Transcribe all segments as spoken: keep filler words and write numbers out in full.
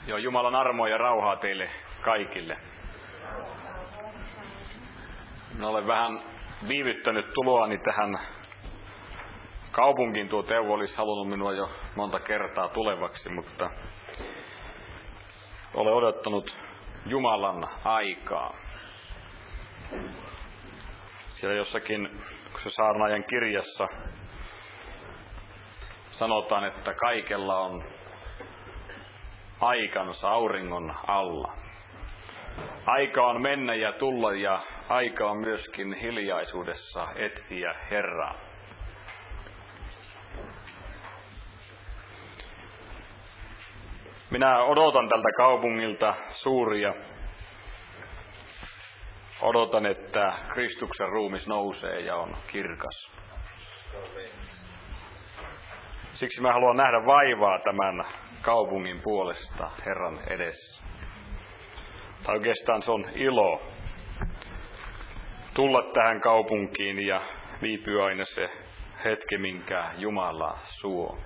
Joo, Jumalan armoa ja rauhaa teille kaikille. Minä olen vähän viivyttänyt tuloani tähän kaupunkiin. Tuo Teuvo olisi halunnut minua jo monta kertaa tulevaksi, mutta olen odottanut Jumalan aikaa. Siellä jossakin, kun se saarnaajan kirjassa sanotaan, että kaikella on aikansa auringon alla. Aika on mennä ja tulla ja aika on myöskin hiljaisuudessa etsiä Herraa. Minä odotan tältä kaupungilta suuria. Odotan, että Kristuksen ruumis nousee ja on kirkas. Siksi mä haluan nähdä vaivaa tämän kaupungin puolesta Herran edessä. Tai oikeastaan se on ilo tulla tähän kaupunkiin ja viipyä aina se hetki, minkä Jumala suo.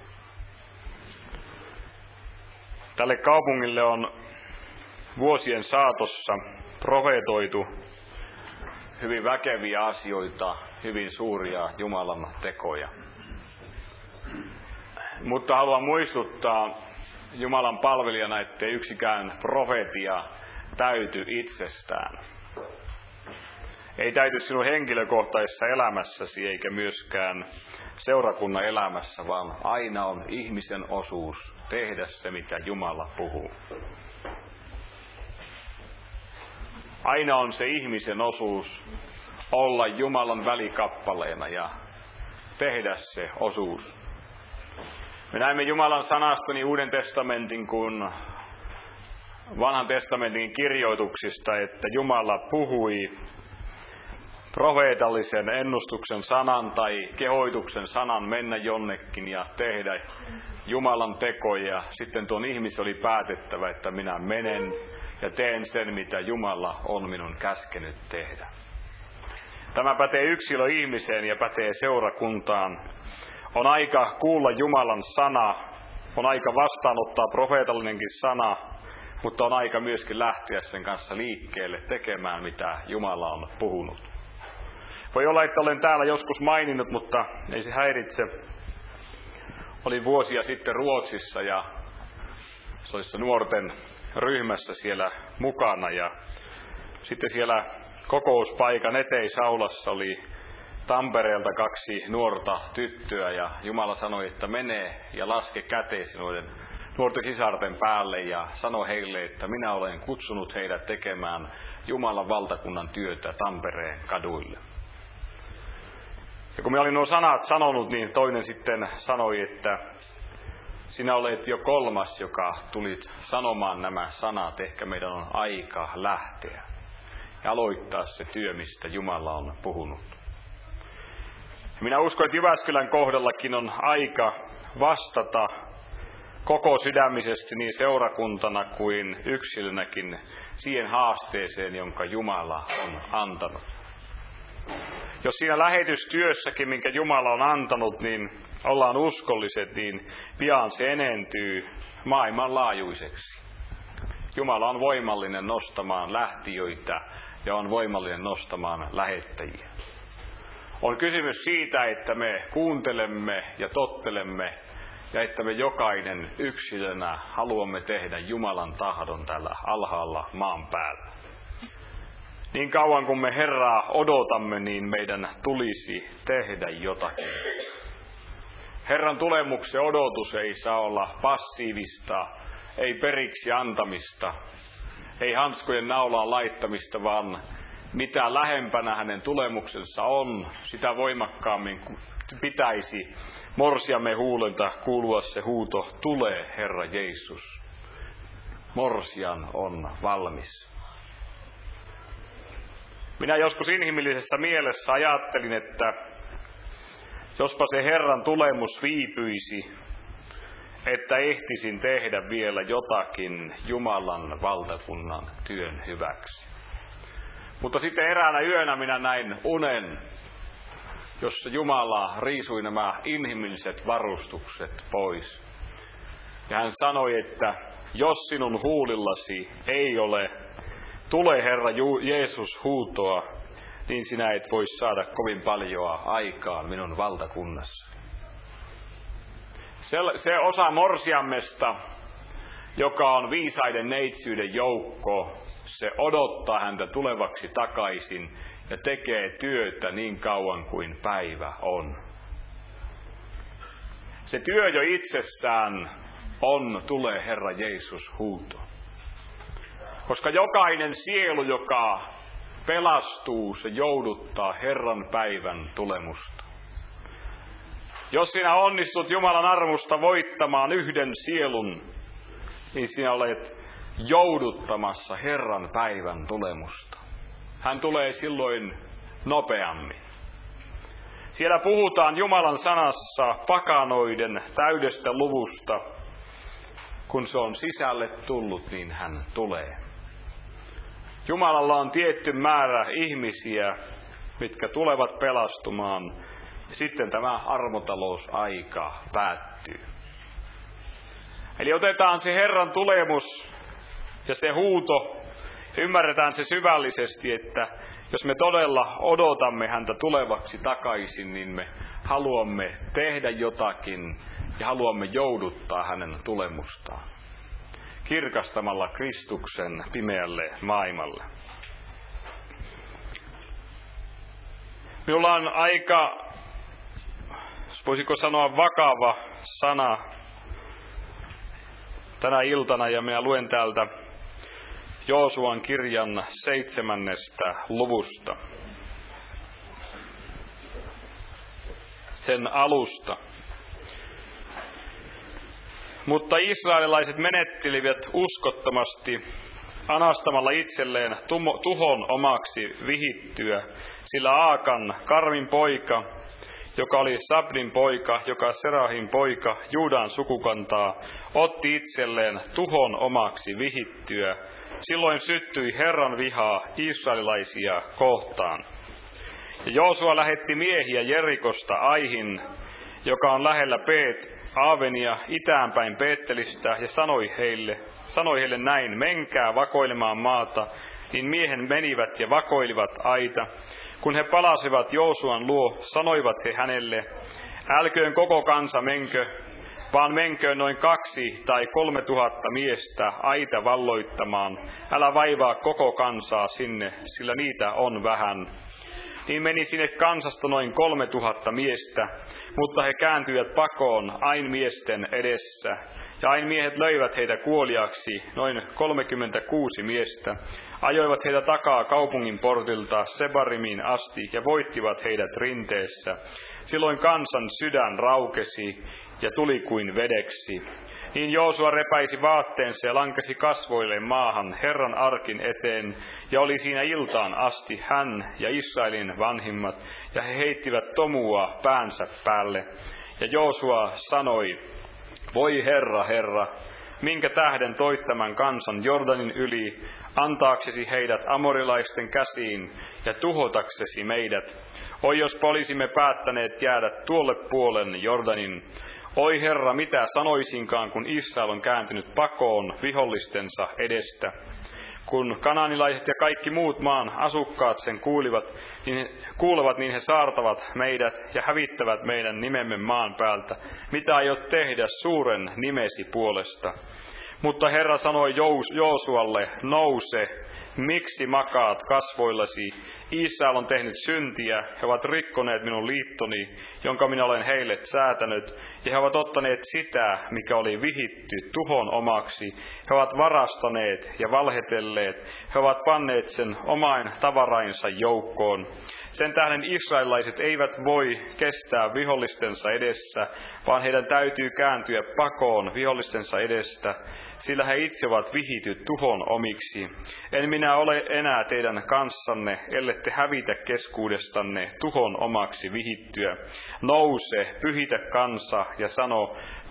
Tälle kaupungille on vuosien saatossa profeetoitu hyvin väkeviä asioita, hyvin suuria Jumalan tekoja. Mutta haluan muistuttaa Jumalan palvelijana, ettei yksikään profeetia täyty itsestään. Ei täyty sinun henkilökohtaisessa elämässäsi eikä myöskään seurakunnan elämässä, vaan aina on ihmisen osuus tehdä se, mitä Jumala puhuu. Aina on se ihmisen osuus olla Jumalan välikappaleena ja tehdä se osuus. Me näemme Jumalan sanasta niin Uuden testamentin kuin Vanhan testamentin kirjoituksista, että Jumala puhui profeetallisen ennustuksen sanan tai kehoituksen sanan mennä jonnekin ja tehdä Jumalan tekoja. Sitten tuon ihmisen oli päätettävä, että minä menen ja teen sen, mitä Jumala on minun käskenyt tehdä. Tämä pätee yksilö ihmiseen ja pätee seurakuntaan. On aika kuulla Jumalan sana, on aika vastaanottaa profeetallinenkin sana, mutta on aika myöskin lähteä sen kanssa liikkeelle tekemään, mitä Jumala on puhunut. Voi olla, että olen täällä joskus maininnut, mutta ei se häiritse. Olin vuosia sitten Ruotsissa ja se oli nuorten ryhmässä siellä mukana. Ja sitten siellä kokouspaikan eteisaulassa oli Tampereelta kaksi nuorta tyttöä ja Jumala sanoi, että mene ja laske käteesi noiden nuorten sisarten päälle ja sano heille, että minä olen kutsunut heidät tekemään Jumalan valtakunnan työtä Tampereen kaduille. Ja kun minä olin nuo sanat sanonut, niin toinen sitten sanoi, että sinä olet jo kolmas, joka tulit sanomaan nämä sanat. Ehkä meidän on aika lähteä ja aloittaa se työ, mistä Jumala on puhunut. Minä uskon, että Jyväskylän kohdallakin on aika vastata koko sydämisesti niin seurakuntana kuin yksilönäkin siihen haasteeseen, jonka Jumala on antanut. Jos siinä lähetystyössäkin, minkä Jumala on antanut, niin ollaan uskolliset, niin pian se enentyy maailmanlaajuiseksi. Jumala on voimallinen nostamaan lähtijöitä ja on voimallinen nostamaan lähettäjiä. On kysymys siitä, että me kuuntelemme ja tottelemme ja että me jokainen yksilönä haluamme tehdä Jumalan tahdon täällä alhaalla maan päällä. Niin kauan kuin me Herraa odotamme, niin meidän tulisi tehdä jotakin. Herran tulemuksen odotus ei saa olla passiivista, ei periksi antamista, ei hanskojen naulaan laittamista, vaan mitä lähempänä hänen tulemuksensa on, sitä voimakkaammin pitäisi morsiamme huulelta kuulua se huuto, tule Herra Jeesus. Morsian on valmis. Minä joskus inhimillisessä mielessä ajattelin, että jospa se Herran tulemus viipyisi, että ehtisin tehdä vielä jotakin Jumalan valtakunnan työn hyväksi. Mutta sitten eräänä yönä minä näin unen, jossa Jumala riisui nämä inhimilliset varustukset pois. Ja hän sanoi, että jos sinun huulillasi ei ole, tule Herra Jeesus huutoa, niin sinä et voi saada kovin paljoa aikaan minun valtakunnassa. Se, se osa morsiammesta, joka on viisaiden neitsyyden joukko, se odottaa häntä tulevaksi takaisin ja tekee työtä niin kauan kuin päivä on. Se työ jo itsessään on, tulee Herra Jeesus huuto. Koska jokainen sielu, joka pelastuu, se jouduttaa Herran päivän tulemusta. Jos sinä onnistut Jumalan armosta voittamaan yhden sielun, niin sinä olet jouduttamassa Herran päivän tulemusta. Hän tulee silloin nopeammin. Siellä puhutaan Jumalan sanassa pakanoiden täydestä luvusta. Kun se on sisälle tullut, niin hän tulee. Jumalalla on tietty määrä ihmisiä, mitkä tulevat pelastumaan. Ja sitten tämä armotalousaika päättyy. Eli otetaan se Herran tulemus ja se huuto. Ymmärretään se syvällisesti, että jos me todella odotamme häntä tulevaksi takaisin, niin me haluamme tehdä jotakin ja haluamme jouduttaa hänen tulemustaan. Kirkastamalla Kristuksen pimeälle maailmalle. Minulla on aika, voisiko sanoa, vakava sana tänä iltana, ja minä luen täältä Joosuan kirjan seitsemännestä luvusta. Sen alusta. Mutta israelilaiset menettelivät uskottomasti, anastamalla itselleen tuhon omaksi vihittyä, sillä Aakan, Karmin poika, joka oli Sabdin poika, joka Serahin poika, Juudan sukukantaa, otti itselleen tuhon omaksi vihittyä. Silloin syttyi Herran vihaa israelilaisia kohtaan. Ja Joosua lähetti miehiä Jerikosta Aihin, joka on lähellä Peet Aavenia itäänpäin Peettelistä, ja sanoi heille, sanoi heille näin: menkää vakoilemaan maata. Niin miehen menivät ja vakoilivat Aita. Kun he palasivat Joosuan luo, sanoivat he hänelle: älköön koko kansa menkö, vaan menköön noin kaksi tai kolme tuhatta miestä Aita valloittamaan. Älä vaivaa koko kansaa sinne, sillä niitä on vähän. Niin meni sinne kansasta noin kolme tuhatta miestä, mutta he kääntyivät pakoon Ain miesten edessä. Ja Ain miehet löivät heitä kuoliaksi, noin kolmekymmentäkuusi miestä, ajoivat heitä takaa kaupungin portilta Sebarimiin asti ja voittivat heidät rinteessä. Silloin kansan sydän raukesi ja tuli kuin vedeksi. Niin Joosua repäisi vaatteensa ja lankesi kasvoilleen maahan Herran arkin eteen, ja oli siinä iltaan asti hän ja Israelin vanhimmat, ja he heittivät tomua päänsä päälle. Ja Joosua sanoi: voi Herra, Herra, minkä tähden toit tämän kansan Jordanin yli, antaaksesi heidät amorilaisten käsiin ja tuhotaksesi meidät? Oi, jos olisimme päättäneet jäädä tuolle puolen Jordanin. Oi Herra, mitä sanoisinkaan, kun Israel on kääntynyt pakoon vihollistensa edestä. Kun kanaanilaiset ja kaikki muut maan asukkaat sen kuulivat, niin, kuulevat, niin he saartavat meidät ja hävittävät meidän nimemme maan päältä. Mitä aiot tehdä suuren nimesi puolesta? Mutta Herra sanoi Joosualle: nouse, miksi makaat kasvoillasi? Israel on tehnyt syntiä, he ovat rikkoneet minun liittoni, jonka minä olen heille säätänyt, ja he ovat ottaneet sitä, mikä oli vihitty, tuhon omaksi. He ovat varastaneet ja valhetelleet, he ovat panneet sen omain tavarainsa joukkoon. Sen tähden israelilaiset eivät voi kestää vihollistensa edessä, vaan heidän täytyy kääntyä pakoon vihollistensa edestä, sillä he itse ovat vihityt tuhon omiksi. En minä ole enää teidän kanssanne, ellette hävitä keskuudestanne tuhon omaksi vihittyä. Nouse, pyhitä kansa ja sano: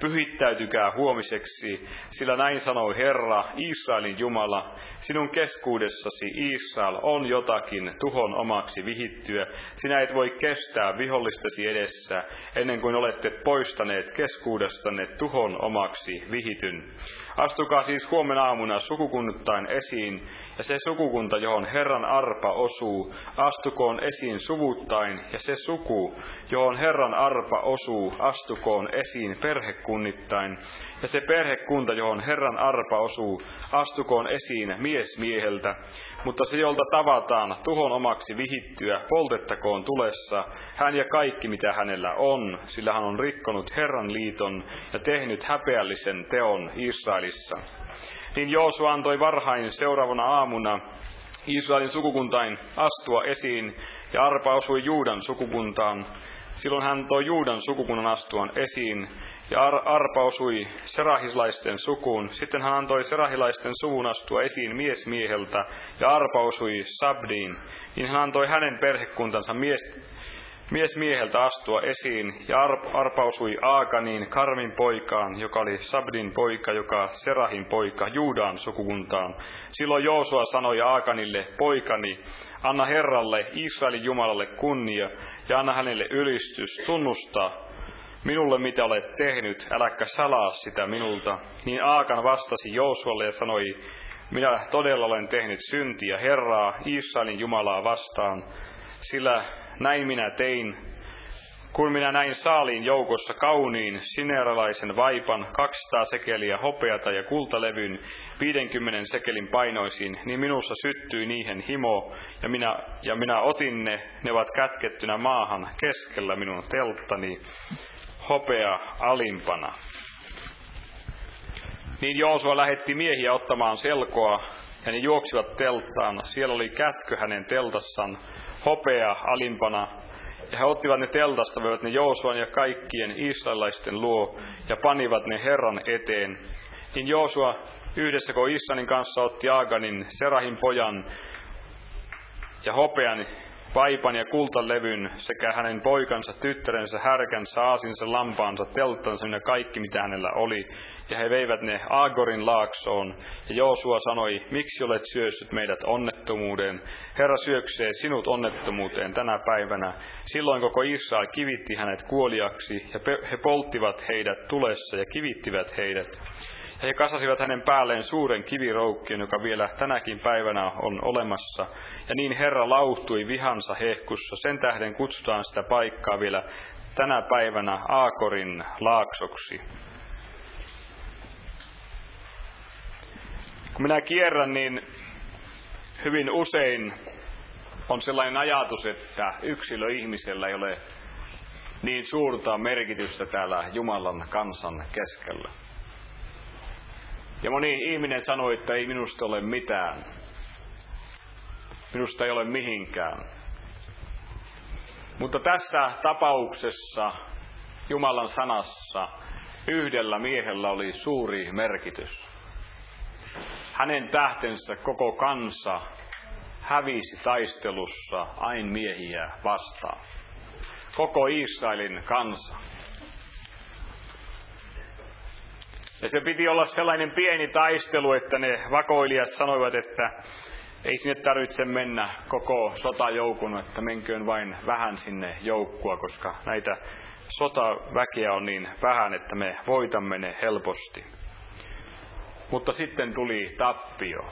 pyhittäytykää huomiseksi, sillä näin sanoi Herra, Israelin Jumala, sinun keskuudessasi Israel on jotakin tuhon omaksi vihittyä. Sinä et voi kestää vihollistasi edessä, ennen kuin olette poistaneet keskuudestanne tuhon omaksi vihityn. Astukaa siis huomenna aamuna sukukunnittain esiin, ja se sukukunta, johon Herran arpa osuu, astukoon esiin suvuttain, ja se suku, johon Herran arpa osuu, astukoon esiin perhekunnittain, ja se perhekunta, johon Herran arpa osuu, astukoon esiin mies mieheltä, mutta se, jolta tavataan tuhon omaksi vihittyä, poltettakoon tulessa, hän ja kaikki, mitä hänellä on, sillä hän on rikkonut Herran liiton ja tehnyt häpeällisen teon Israelissa. Niin Joosua antoi varhain seuraavana aamuna Israelin sukukuntain astua esiin, ja arpa osui Juudan sukukuntaan. Silloin hän toi Juudan sukukunnan astuan esiin, ja ar- arpa osui serahilaisten sukuun. Sitten hän antoi serahilaisten suvun astua esiin mies mieheltä, ja arpa osui Sabdiin. Niin hän antoi hänen perhekuntansa mies, mies mieheltä astua esiin, ja arp- arpa osui Aakaniin, Karmin poikaan, joka oli Sabdin poika, joka Serahin poika, Juudan sukukuntaan. Silloin Joosua sanoi Aakanille, poikani, anna Herralle, Israelin Jumalalle kunnia, ja anna hänelle ylistys, tunnusta minulle, mitä olet tehnyt, äläkä salaa sitä minulta. Niin Aakan vastasi Joosualle ja sanoi, minä todella olen tehnyt syntiä Herraa, Israelin Jumalaa vastaan, sillä näin minä tein, kun minä näin saaliin joukossa kauniin sineeralaisen vaipan, kaksisataa sekeliä hopeata ja kultalevyn, viidenkymmenen sekelin painoisin, niin minussa syttyi niihin himo, ja minä, ja minä otin ne, ne ovat kätkettynä maahan keskellä minun telttani, hopea alimpana. Niin Joosua lähetti miehiä ottamaan selkoa, ja ne juoksivat telttaan. Siellä oli kätkö hänen teltassaan, hopea alimpana, ja he ottivat ne teltasta, veivät ne Joosuan ja kaikkien israelaisten luo, ja panivat ne Herran eteen. Niin Joosua yhdessä kun Israelin kanssa otti Aaganin, Serahin pojan, ja hopean, vaipan ja kultalevyn, sekä hänen poikansa, tyttärensä, härkänsä, aasinsa, lampaansa, telttansa ja kaikki mitä hänellä oli. Ja he veivät ne Aagorin laaksoon. Ja Joosua sanoi, miksi olet syössyt meidät onnettomuuteen? Herra syöksee sinut onnettomuuteen tänä päivänä. Silloin koko Israel kivitti hänet kuoliaksi, ja he polttivat heidät tulessa ja kivittivät heidät. Ja he kasasivat hänen päälleen suuren kiviroukkion, joka vielä tänäkin päivänä on olemassa. Ja niin Herra lauhtui vihansa hehkussa. Sen tähden kutsutaan sitä paikkaa vielä tänä päivänä Aakorin laaksoksi. Kun minä kierrän, niin hyvin usein on sellainen ajatus, että yksilöihmisellä ei ole niin suurta merkitystä täällä Jumalan kansan keskellä. Ja moni ihminen sanoi, että ei minusta ole mitään. Minusta ei ole mihinkään. Mutta tässä tapauksessa Jumalan sanassa yhdellä miehellä oli suuri merkitys. Hänen tähtensä koko kansa hävisi taistelussa Ain miehiä vastaan. Koko Israelin kansa. Ja se piti olla sellainen pieni taistelu, että ne vakoilijat sanoivat, että ei sinne tarvitse mennä koko sotajoukon, että menköön vain vähän sinne joukkua, koska näitä sotaväkeä on niin vähän, että me voitamme ne helposti. Mutta sitten tuli tappio.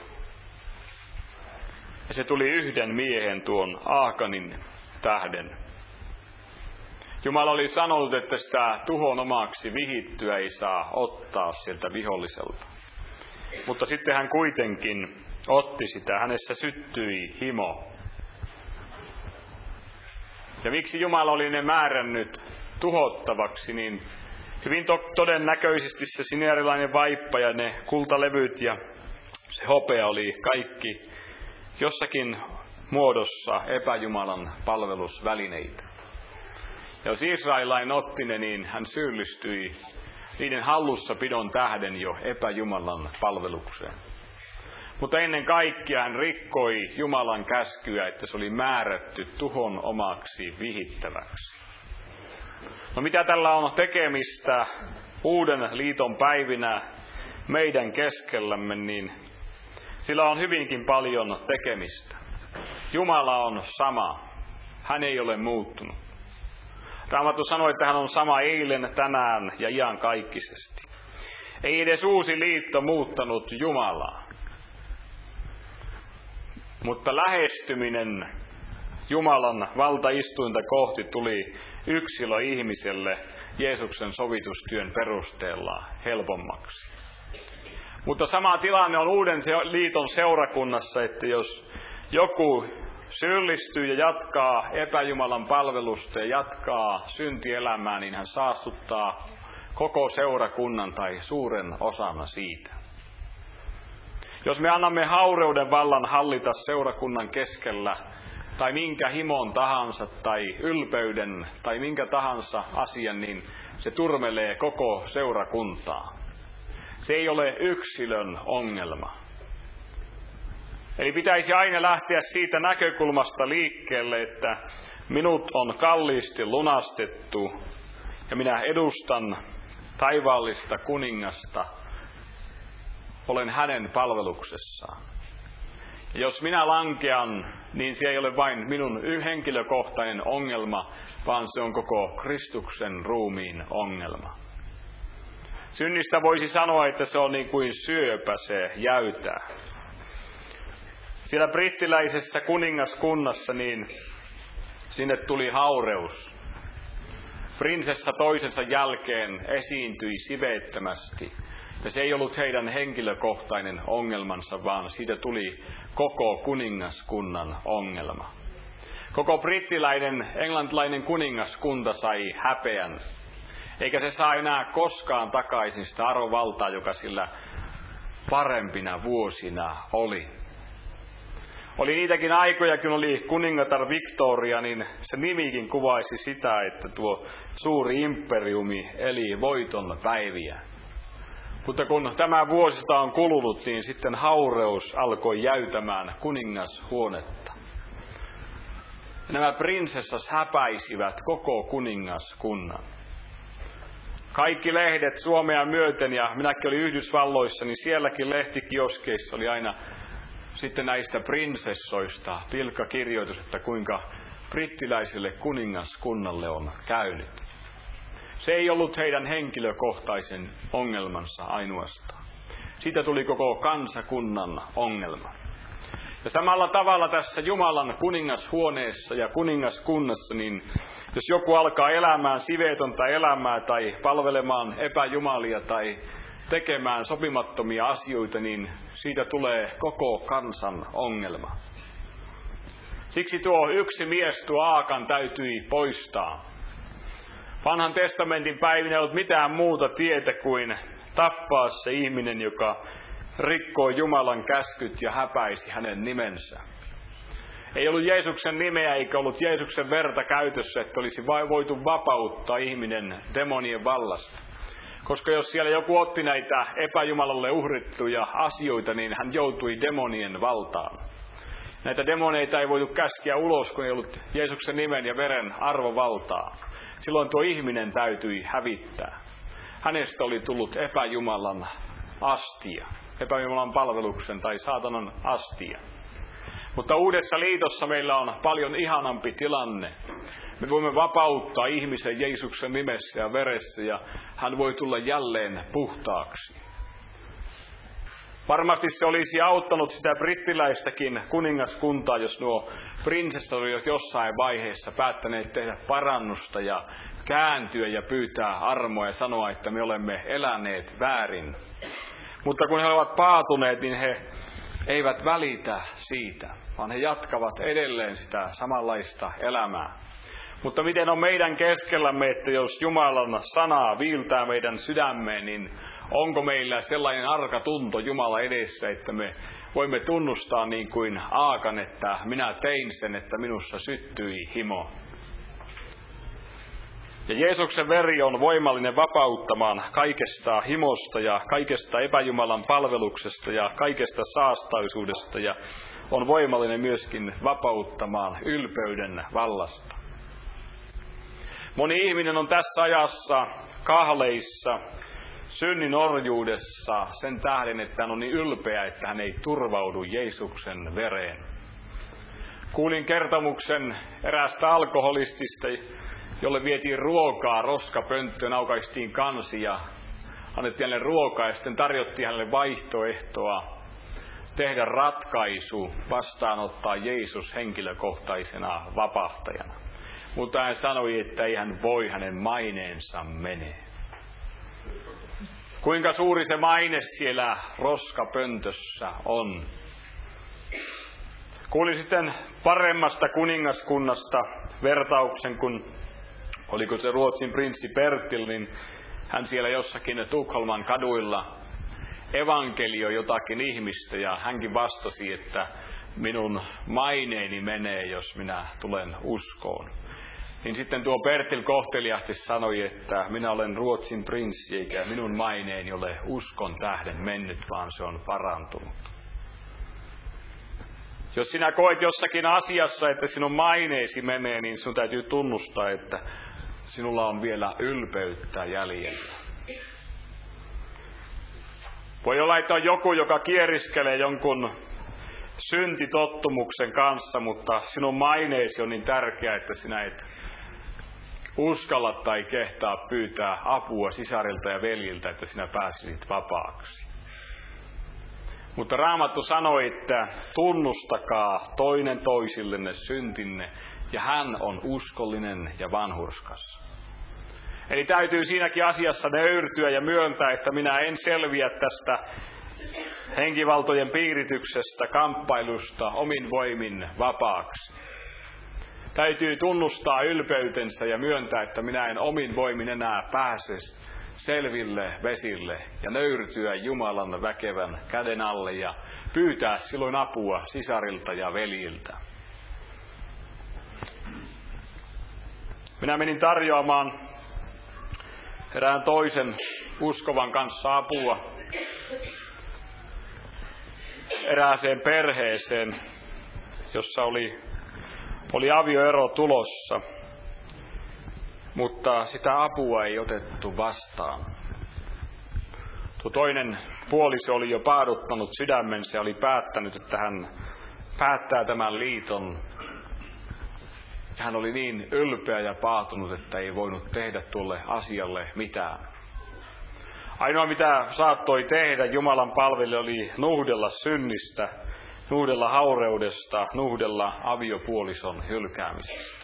Ja se tuli yhden miehen, tuon Aakanin tähden. Jumala oli sanonut, että sitä tuhon omaksi vihittyä ei saa ottaa sieltä viholliselta. Mutta sitten hän kuitenkin otti sitä. Hänessä syttyi himo. Ja miksi Jumala oli ne määrännyt tuhottavaksi, niin hyvin to- todennäköisesti se sineerilainen vaippa ja ne kultalevyt ja se hopea oli kaikki jossakin muodossa epäjumalan palvelusvälineitä. Ja jos israelilainen otti ne, niin hän syyllistyi niiden hallussapidon tähden jo epäjumalan palvelukseen. Mutta ennen kaikkea hän rikkoi Jumalan käskyä, että se oli määrätty tuhon omaksi vihittäväksi. No mitä tällä on tekemistä uuden liiton päivinä meidän keskellämme, niin sillä on hyvinkin paljon tekemistä. Jumala on sama. Hän ei ole muuttunut. Raamattu sanoi, että hän on sama eilen, tänään ja iankaikkisesti. Ei edes uusi liitto muuttanut Jumalaa. Mutta lähestyminen Jumalan valtaistuinta kohti tuli yksilö ihmiselle Jeesuksen sovitustyön perusteella helpommaksi. Mutta sama tilanne on uuden liiton seurakunnassa, että jos joku syyllistyy ja jatkaa epäjumalan palvelusta ja jatkaa syntielämää, niin hän saastuttaa koko seurakunnan tai suuren osan siitä. Jos me annamme haureuden vallan hallita seurakunnan keskellä, tai minkä himon tahansa, tai ylpeyden, tai minkä tahansa asian, niin se turmelee koko seurakuntaa. Se ei ole yksilön ongelma. Eli pitäisi aina lähteä siitä näkökulmasta liikkeelle, että minut on kalliisti lunastettu, ja minä edustan taivaallista kuningasta. Olen hänen palveluksessaan. Ja jos minä lankean, niin se ei ole vain minun henkilökohtainen ongelma, vaan se on koko Kristuksen ruumiin ongelma. Synnistä voisi sanoa, että se on niin kuin syöpä, se jäytää. Siellä brittiläisessä kuningaskunnassa, niin sinne tuli haureus. Prinsessa toisensa jälkeen esiintyi siveettömästi. Ja se ei ollut heidän henkilökohtainen ongelmansa, vaan siitä tuli koko kuningaskunnan ongelma. Koko brittiläinen, englantilainen kuningaskunta sai häpeän. Eikä se saa enää koskaan takaisin sitä arvovaltaa, joka sillä parempina vuosina oli. Oli niitäkin aikoja, kun oli kuningatar Victoria, niin se nimikin kuvaisi sitä, että tuo suuri imperiumi eli voiton päiviä. Mutta kun tämä vuosista on kulunut, niin sitten haureus alkoi jäytämään kuningashuonetta. Nämä prinsessas häpäisivät koko kuningaskunnan. Kaikki lehdet Suomea myöten, ja minäkin olin Yhdysvalloissa, niin sielläkin lehtikioskeissa oli aina sitten näistä prinsessoista pilkkakirjoitus, että kuinka brittiläiselle kuningaskunnalle on käynyt. Se ei ollut heidän henkilökohtaisen ongelmansa ainoastaan. Siitä tuli koko kansakunnan ongelma. Ja samalla tavalla tässä Jumalan kuningashuoneessa ja kuningaskunnassa, niin jos joku alkaa elämään siveetonta elämää tai palvelemaan epäjumalia tai tekemään sopimattomia asioita, niin siitä tulee koko kansan ongelma. Siksi tuo yksi mies, tuo Aakan, täytyi poistaa. Vanhan testamentin päivinä ei ollut mitään muuta tietä kuin tappaa se ihminen, joka rikkoi Jumalan käskyt ja häpäisi hänen nimensä. Ei ollut Jeesuksen nimeä eikä ollut Jeesuksen verta käytössä, että olisi vain voitu vapauttaa ihminen demonien vallasta. Koska jos siellä joku otti näitä epäjumalalle uhrittuja asioita, niin hän joutui demonien valtaan. Näitä demoneita ei voitu käskeä ulos, kun ei ollut Jeesuksen nimen ja veren arvovaltaa. Silloin tuo ihminen täytyi hävittää. Hänestä oli tullut epäjumalan astia, epäjumalan palveluksen tai saatanan astia. Mutta uudessa liitossa meillä on paljon ihanampi tilanne. Me voimme vapauttaa ihmisen Jeesuksen nimessä ja veressä, ja hän voi tulla jälleen puhtaaksi. Varmasti se olisi auttanut sitä brittiläistäkin kuningaskuntaa, jos nuo prinsessat olivat jossain vaiheessa päättäneet tehdä parannusta ja kääntyä ja pyytää armoa ja sanoa, että me olemme eläneet väärin. Mutta kun he ovat paatuneet, niin he eivät välitä siitä, vaan he jatkavat edelleen sitä samanlaista elämää. Mutta miten on meidän keskellämme, että jos Jumalan sana viiltää meidän sydämeen, niin onko meillä sellainen arka tunto Jumala edessä, että me voimme tunnustaa niin kuin Aakan, että minä tein sen, että minussa syttyi himo. Ja Jeesuksen veri on voimallinen vapauttamaan kaikesta himosta ja kaikesta epäjumalan palveluksesta ja kaikesta saastaisuudesta ja on voimallinen myöskin vapauttamaan ylpeyden vallasta. Moni ihminen on tässä ajassa kahleissa synnin orjuudessa sen tähden, että hän on niin ylpeä, että hän ei turvaudu Jeesuksen vereen. Kuulin kertomuksen eräästä alkoholistista, jolle vietiin ruokaa roskapönttöön, aukaistiin kansi ja annettiin hänelle ruokaa ja sitten tarjottiin hänelle vaihtoehtoa tehdä ratkaisu, vastaanottaa Jeesus henkilökohtaisena vapahtajana. Mutta hän sanoi, että ei hän voi, hänen maineensa menee. Kuinka suuri se maine siellä roskapöntössä on. Kuulin sitten paremmasta kuningaskunnasta vertauksen, kun oliko se Ruotsin prinssi Bertil, niin hän siellä jossakin Tukholman kaduilla evankelioi jotakin ihmistä ja hänkin vastasi, että minun maineeni menee, jos minä tulen uskoon. Niin sitten tuo Bertil kohteliaasti sanoi, että minä olen Ruotsin prinssi eikä minun maineeni ole uskon tähden mennyt, vaan se on parantunut. Jos sinä koet jossakin asiassa, että sinun maineesi menee, niin sinun täytyy tunnustaa, että sinulla on vielä ylpeyttä jäljellä. Voi olla, että on joku, joka kieriskelee jonkun syntitottumuksen kanssa, mutta sinun maineesi on niin tärkeä, että sinä et uskalla tai kehtaa pyytää apua sisarilta ja veljiltä, että sinä pääsisit vapaaksi. Mutta Raamattu sanoi, että tunnustakaa toinen toisillenne syntinne, ja hän on uskollinen ja vanhurskas. Eli täytyy siinäkin asiassa nöyrtyä ja myöntää, että minä en selviä tästä henkivaltojen piirityksestä, kamppailusta omin voimin vapaaksi. Täytyy tunnustaa ylpeytensä ja myöntää, että minä en omin voimin enää pääse selville vesille ja nöyrtyä Jumalan väkevän käden alle ja pyytää silloin apua sisarilta ja veljiltä. Minä menin tarjoamaan erään toisen uskovan kanssa apua erääseen perheeseen, jossa oli, oli avioero tulossa, mutta sitä apua ei otettu vastaan. Tuo toinen puoliso oli jo paaduttanut sydämensä ja oli päättänyt, että hän päättää tämän liiton. Ja hän oli niin ylpeä ja paatunut, että ei voinut tehdä tuolle asialle mitään. Ainoa mitä saattoi tehdä Jumalan palvelija oli nuhdella synnistä, nuhdella haureudesta, nuhdella aviopuolison hylkäämisestä.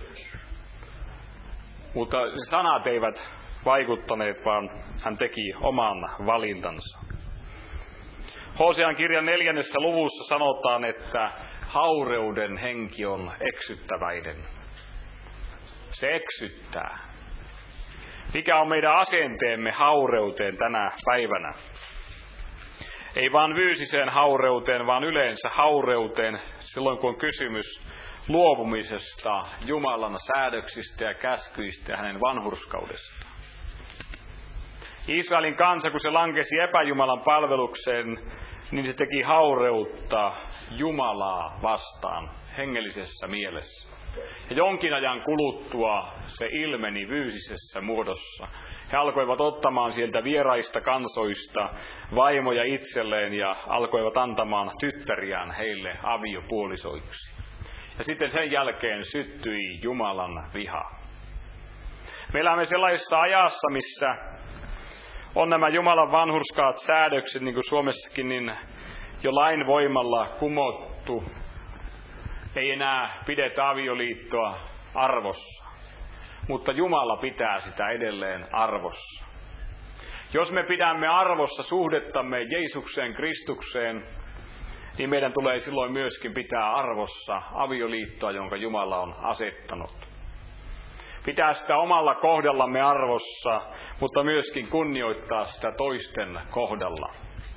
Mutta sanat eivät vaikuttaneet, vaan hän teki oman valintansa. Hosean kirjan neljännessä luvussa sanotaan, että haureuden henki on eksyttäväinen. Se eksyttää. Mikä on meidän asenteemme haureuteen tänä päivänä? Ei vaan fyysiseen haureuteen, vaan yleensä haureuteen silloin, kun on kysymys luopumisesta Jumalan säädöksistä ja käskyistä ja hänen vanhurskaudestaan. Israelin kansa, kun se lankesi epäjumalan palvelukseen, niin se teki haureutta Jumalaa vastaan hengellisessä mielessä. Ja jonkin ajan kuluttua se ilmeni fyysisessä muodossa. He alkoivat ottamaan sieltä vieraista kansoista vaimoja itselleen ja alkoivat antamaan tyttäriään heille aviopuolisoiksi. Ja sitten sen jälkeen syttyi Jumalan viha. Me elämme sellaisessa ajassa, missä on nämä Jumalan vanhurskaat säädökset, niin kuin Suomessakin, niin jo lain voimalla kumottu. Ei enää pidetä avioliittoa arvossa, mutta Jumala pitää sitä edelleen arvossa. Jos me pidämme arvossa suhdettamme Jeesukseen Kristukseen, niin meidän tulee silloin myöskin pitää arvossa avioliittoa, jonka Jumala on asettanut. Pitää sitä omalla kohdallamme arvossa, mutta myöskin kunnioittaa sitä toisten kohdalla.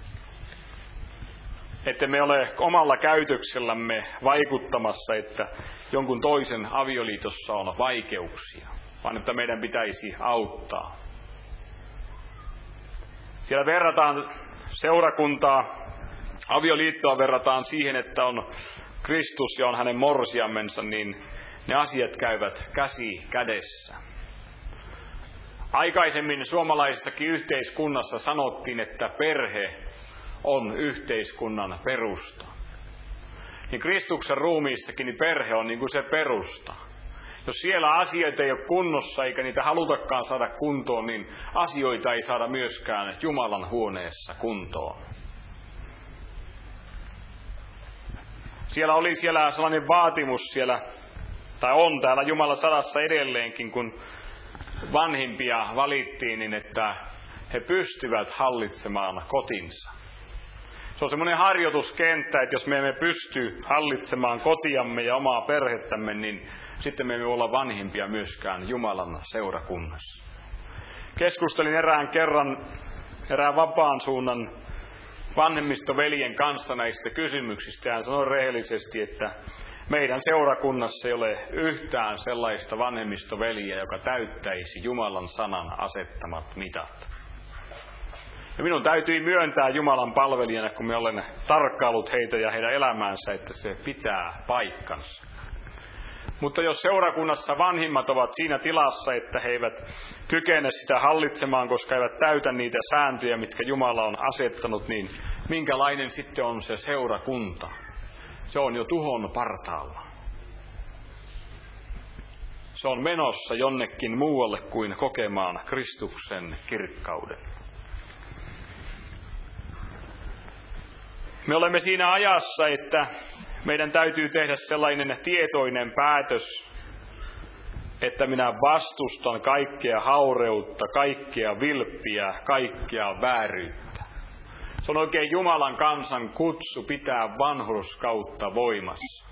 Että me ole omalla käytöksellämme vaikuttamassa, että jonkun toisen avioliitossa on vaikeuksia, vaan että meidän pitäisi auttaa. Siellä verrataan seurakuntaa, avioliittoa verrataan siihen, että on Kristus ja on hänen morsiamensa, niin ne asiat käyvät käsi kädessä. Aikaisemmin suomalaisessakin yhteiskunnassa sanottiin, että perhe on yhteiskunnan perusta. Niin Kristuksen ruumiissakin niin perhe on niin kuin se perusta. Jos siellä asioita ei ole kunnossa eikä niitä halutakaan saada kuntoon, niin asioita ei saada myöskään Jumalan huoneessa kuntoon. Siellä oli siellä sellainen vaatimus siellä, tai on täällä Jumalan sanassa edelleenkin, kun vanhimpia valittiin, niin että he pystyvät hallitsemaan kotinsa. Se on semmoinen harjoituskenttä, että jos me emme pysty hallitsemaan kotiamme ja omaa perhettämme, niin sitten me emme olla vanhimpia myöskään Jumalan seurakunnassa. Keskustelin erään kerran erään vapaan suunnan vanhemmistoveljen kanssa näistä kysymyksistä. Hän sanoi rehellisesti, että meidän seurakunnassa ei ole yhtään sellaista vanhemmistoveliä, joka täyttäisi Jumalan sanan asettamat mitat. Ja minun täytyi myöntää Jumalan palvelijana, kun me olen tarkkaillut heitä ja heidän elämäänsä, että se pitää paikkansa. Mutta jos seurakunnassa vanhimmat ovat siinä tilassa, että he eivät kykene sitä hallitsemaan, koska eivät täytä niitä sääntöjä, mitkä Jumala on asettanut, niin minkälainen sitten on se seurakunta? Se on jo tuhon partaalla. Se on menossa jonnekin muualle kuin kokemaan Kristuksen kirkkauden. Me olemme siinä ajassa, että meidän täytyy tehdä sellainen tietoinen päätös, että minä vastustan kaikkea haureutta, kaikkea vilppiä, kaikkea vääryyttä. Se on oikein Jumalan kansan kutsu pitää vanhurskautta voimassa.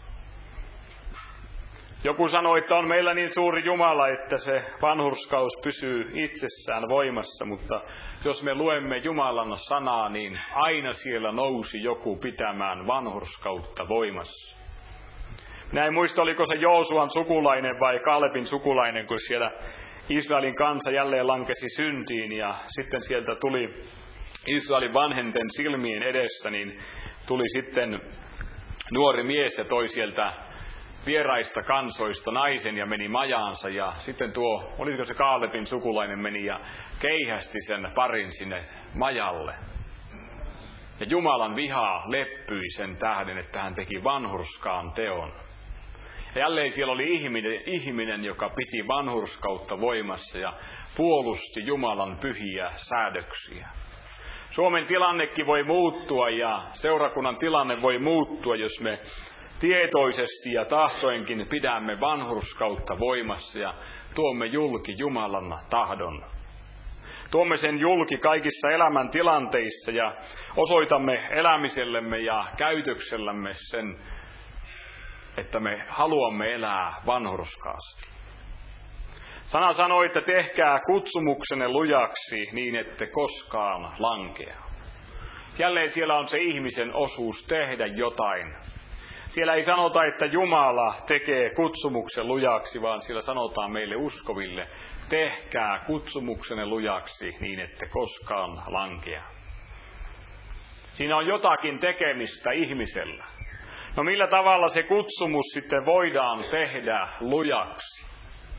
Joku sanoi, että on meillä niin suuri Jumala, että se vanhurskaus pysyy itsessään voimassa, mutta jos me luemme Jumalan sanaa, niin aina siellä nousi joku pitämään vanhurskautta voimassa. Minä en muista, oliko se Joosuan sukulainen vai Kalebin sukulainen, kun siellä Israelin kansa jälleen lankesi syntiin ja sitten sieltä tuli Israelin vanhenten silmien edessä, niin tuli sitten nuori mies ja toi sieltä vieraista kansoista naisen ja meni majaansa ja sitten tuo, oliko se Kaalebin sukulainen, meni ja keihästi sen parin sinne majalle. Ja Jumalan viha leppyi sen tähden, että hän teki vanhurskaan teon. Ja jälleen siellä oli ihminen, ihminen, joka piti vanhurskautta voimassa ja puolusti Jumalan pyhiä säädöksiä. Suomen tilannekin voi muuttua ja seurakunnan tilanne voi muuttua, jos me tietoisesti ja tahtoenkin pidämme vanhurskautta voimassa ja tuomme julki Jumalan tahdon. Tuomme sen julki kaikissa elämän tilanteissa ja osoitamme elämisellemme ja käytöksellämme sen, että me haluamme elää vanhurskaasti. Sana sanoi, että tehkää kutsumuksenne lujaksi niin, ette koskaan lankea. Jälleen siellä on se ihmisen osuus tehdä jotain. Siellä ei sanota, että Jumala tekee kutsumuksen lujaksi, vaan siellä sanotaan meille uskoville, tehkää kutsumuksenne lujaksi niin, ette koskaan lankea. Siinä on jotakin tekemistä ihmisellä. No millä tavalla se kutsumus sitten voidaan tehdä lujaksi?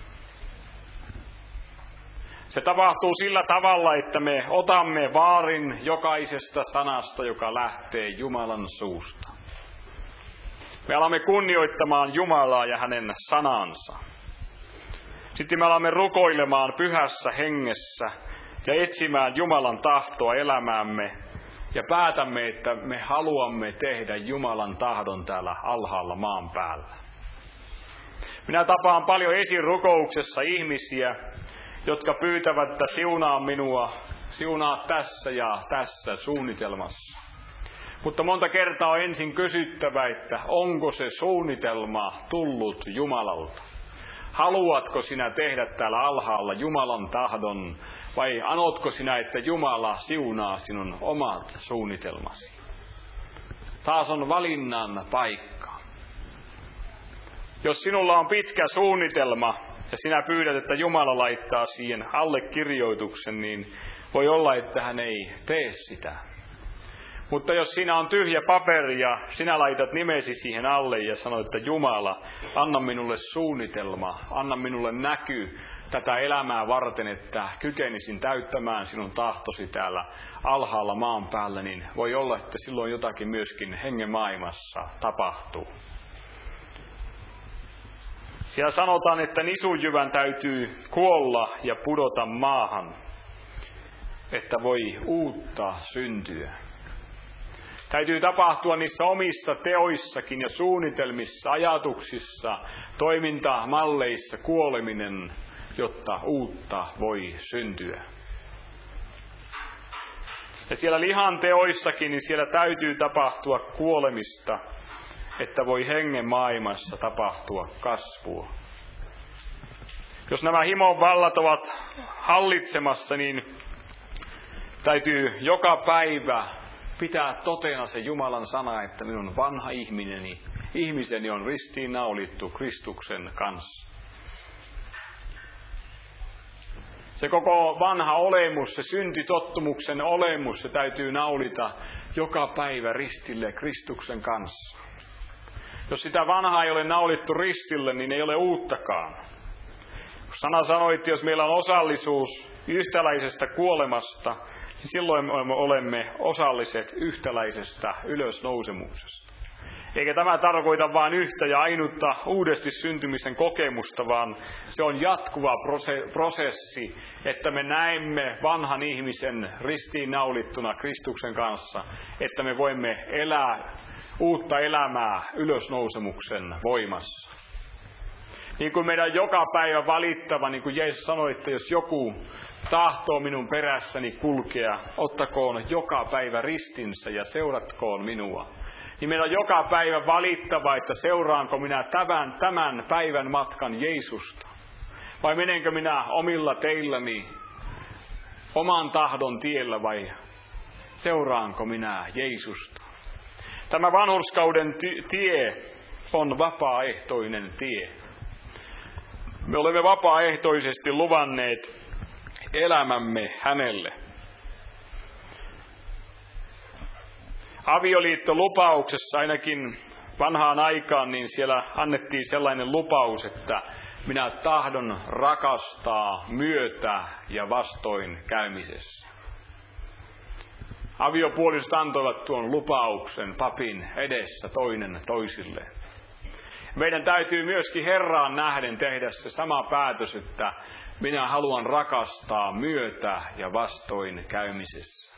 Se tapahtuu sillä tavalla, että me otamme vaarin jokaisesta sanasta, joka lähtee Jumalan suusta. Me alamme kunnioittamaan Jumalaa ja hänen sanansa. Sitten me alamme rukoilemaan pyhässä hengessä ja etsimään Jumalan tahtoa elämäämme ja päätämme, että me haluamme tehdä Jumalan tahdon täällä alhaalla maan päällä. Minä tapaan paljon esirukouksessa ihmisiä, jotka pyytävät, että siunaa minua, siunaa tässä ja tässä suunnitelmassa. Mutta monta kertaa on ensin kysyttävä, että onko se suunnitelma tullut Jumalalta? Haluatko sinä tehdä täällä alhaalla Jumalan tahdon vai anotko sinä, että Jumala siunaa sinun omat suunnitelmasi? Taas on valinnan paikka. Jos sinulla on pitkä suunnitelma ja sinä pyydät, että Jumala laittaa siihen allekirjoituksen, niin voi olla, että hän ei tee sitä. Mutta jos siinä on tyhjä paperi ja sinä laitat nimesi siihen alle ja sanot, että Jumala, anna minulle suunnitelma, anna minulle näky tätä elämää varten, että kykenisin täyttämään sinun tahtosi täällä alhaalla maan päällä, niin voi olla, että silloin jotakin myöskin hengen maailmassa tapahtuu. Siellä sanotaan, että nisunjyvän täytyy kuolla ja pudota maahan, että voi uutta syntyä. Täytyy tapahtua niissä omissa teoissakin ja suunnitelmissa, ajatuksissa, toimintamalleissa kuoleminen, jotta uutta voi syntyä. Ja siellä lihan teoissakin, niin siellä täytyy tapahtua kuolemista, että voi hengen maailmassa tapahtua kasvua. Jos nämä himon vallat ovat hallitsemassa, niin täytyy joka päivä pitää totena se Jumalan sana, että minun vanha ihmineni, ihmiseni on ristiin naulittu Kristuksen kanssa. Se koko vanha olemus, se syntitottumuksen olemus, se täytyy naulita joka päivä ristille Kristuksen kanssa. Jos sitä vanhaa ei ole naulittu ristille, niin ei ole uuttakaan. Sana sanoi, että jos meillä on osallisuus yhtäläisestä kuolemasta, niin silloin me olemme osalliset yhtäläisestä ylösnousemuksesta. Eikä tämä tarkoita vain yhtä ja ainutta uudesti syntymisen kokemusta, vaan se on jatkuva prosessi, että me näemme vanhan ihmisen ristiin naulittuna Kristuksen kanssa, että me voimme elää uutta elämää ylösnousemuksen voimassa. Niin kuin meidän joka päivä valittava, niin kuin Jeesus sanoi, että jos joku tahtoo minun perässäni kulkea, ottakoon joka päivä ristinsä ja seuratkoon minua. Niin meidän on joka päivä valittava, että seuraanko minä tämän, tämän päivän matkan Jeesusta. Vai menenkö minä omilla teilläni oman tahdon tiellä vai seuraanko minä Jeesusta. Tämä vanhurskauden tie on vapaaehtoinen tie. Me olemme vapaaehtoisesti luvanneet elämämme hänelle. Avioliittolupauksessa ainakin vanhaan aikaan, niin siellä annettiin sellainen lupaus, että minä tahdon rakastaa myötä ja vastoin käymisessä. Aviopuolisot antoivat tuon lupauksen papin edessä toinen toisilleen. Meidän täytyy myöskin Herraan nähden tehdä se sama päätös, että minä haluan rakastaa myötä ja vastoin käymisessä.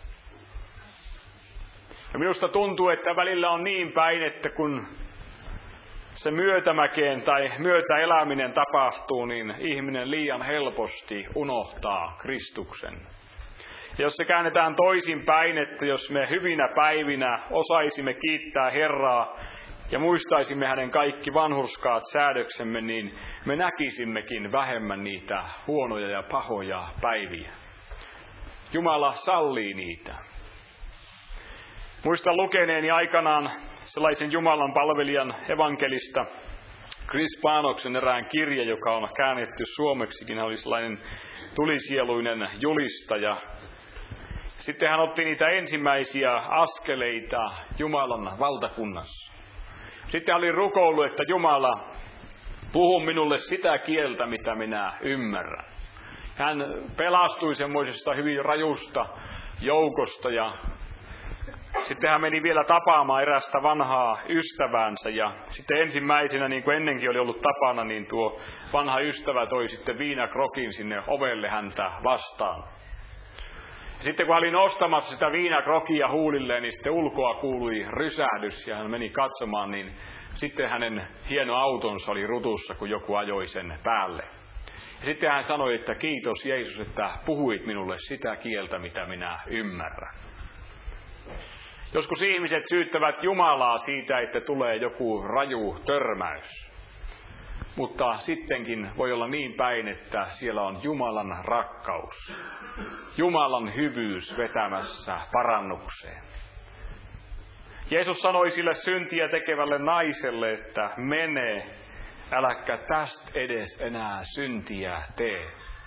Ja minusta tuntuu, että välillä on niin päin, että kun se myötämäkeen tai myötäeläminen tapahtuu, niin ihminen liian helposti unohtaa Kristuksen. Ja jos se käännetään toisin päin, että jos me hyvinä päivinä osaisimme kiittää Herraa ja muistaisimme hänen kaikki vanhurskaat säädöksemme, niin me näkisimmekin vähemmän niitä huonoja ja pahoja päiviä. Jumala sallii niitä. Muistan lukeneeni aikanaan sellaisen Jumalan palvelijan evankelista, Chris Paanoksen erään kirja, joka on käännetty suomeksikin. Hän oli sellainen tulisieluinen julistaja. Sitten hän otti niitä ensimmäisiä askeleita Jumalan valtakunnassa. Sitten hän oli rukoillut, että Jumala, puhu minulle sitä kieltä, mitä minä ymmärrän. Hän pelastui semmoisesta hyvin rajusta joukosta ja sitten hän meni vielä tapaamaan erästä vanhaa ystäväänsä ja sitten ensimmäisenä, niin kuin ennenkin oli ollut tapana, niin tuo vanha ystävä toi sitten viinakrokin sinne ovelle häntä vastaan. Ja sitten kun hän oli nostamassa sitä viinakrokia huulilleen, niin sitten ulkoa kuului rysähdys ja hän meni katsomaan, niin sitten hänen hieno autonsa oli rutussa, kun joku ajoi sen päälle. Ja sitten hän sanoi, että kiitos Jeesus, että puhuit minulle sitä kieltä, mitä minä ymmärrän. Joskus ihmiset syyttävät Jumalaa siitä, että tulee joku raju törmäys. Mutta sittenkin voi olla niin päin, että siellä on Jumalan rakkaus, Jumalan hyvyys vetämässä parannukseen. Jeesus sanoi sille syntiä tekevälle naiselle, että mene, äläkä tästä edes enää syntiä tee.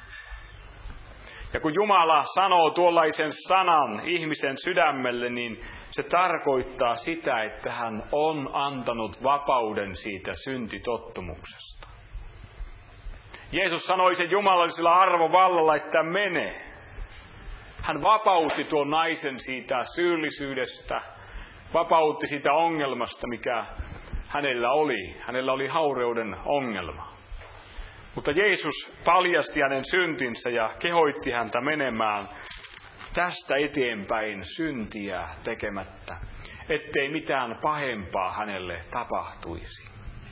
Ja kun Jumala sanoo tuollaisen sanan ihmisen sydämelle, niin se tarkoittaa sitä, että hän on antanut vapauden siitä syntitottumuksesta. Jeesus sanoi sen jumalallisella arvovallalla, että mene. Hän vapautti tuon naisen siitä syyllisyydestä, vapautti siitä ongelmasta, mikä hänellä oli. Hänellä oli haureuden ongelma. Mutta Jeesus paljasti hänen syntinsä ja kehoitti häntä menemään tästä eteenpäin syntiä tekemättä, ettei mitään pahempaa hänelle tapahtuisi.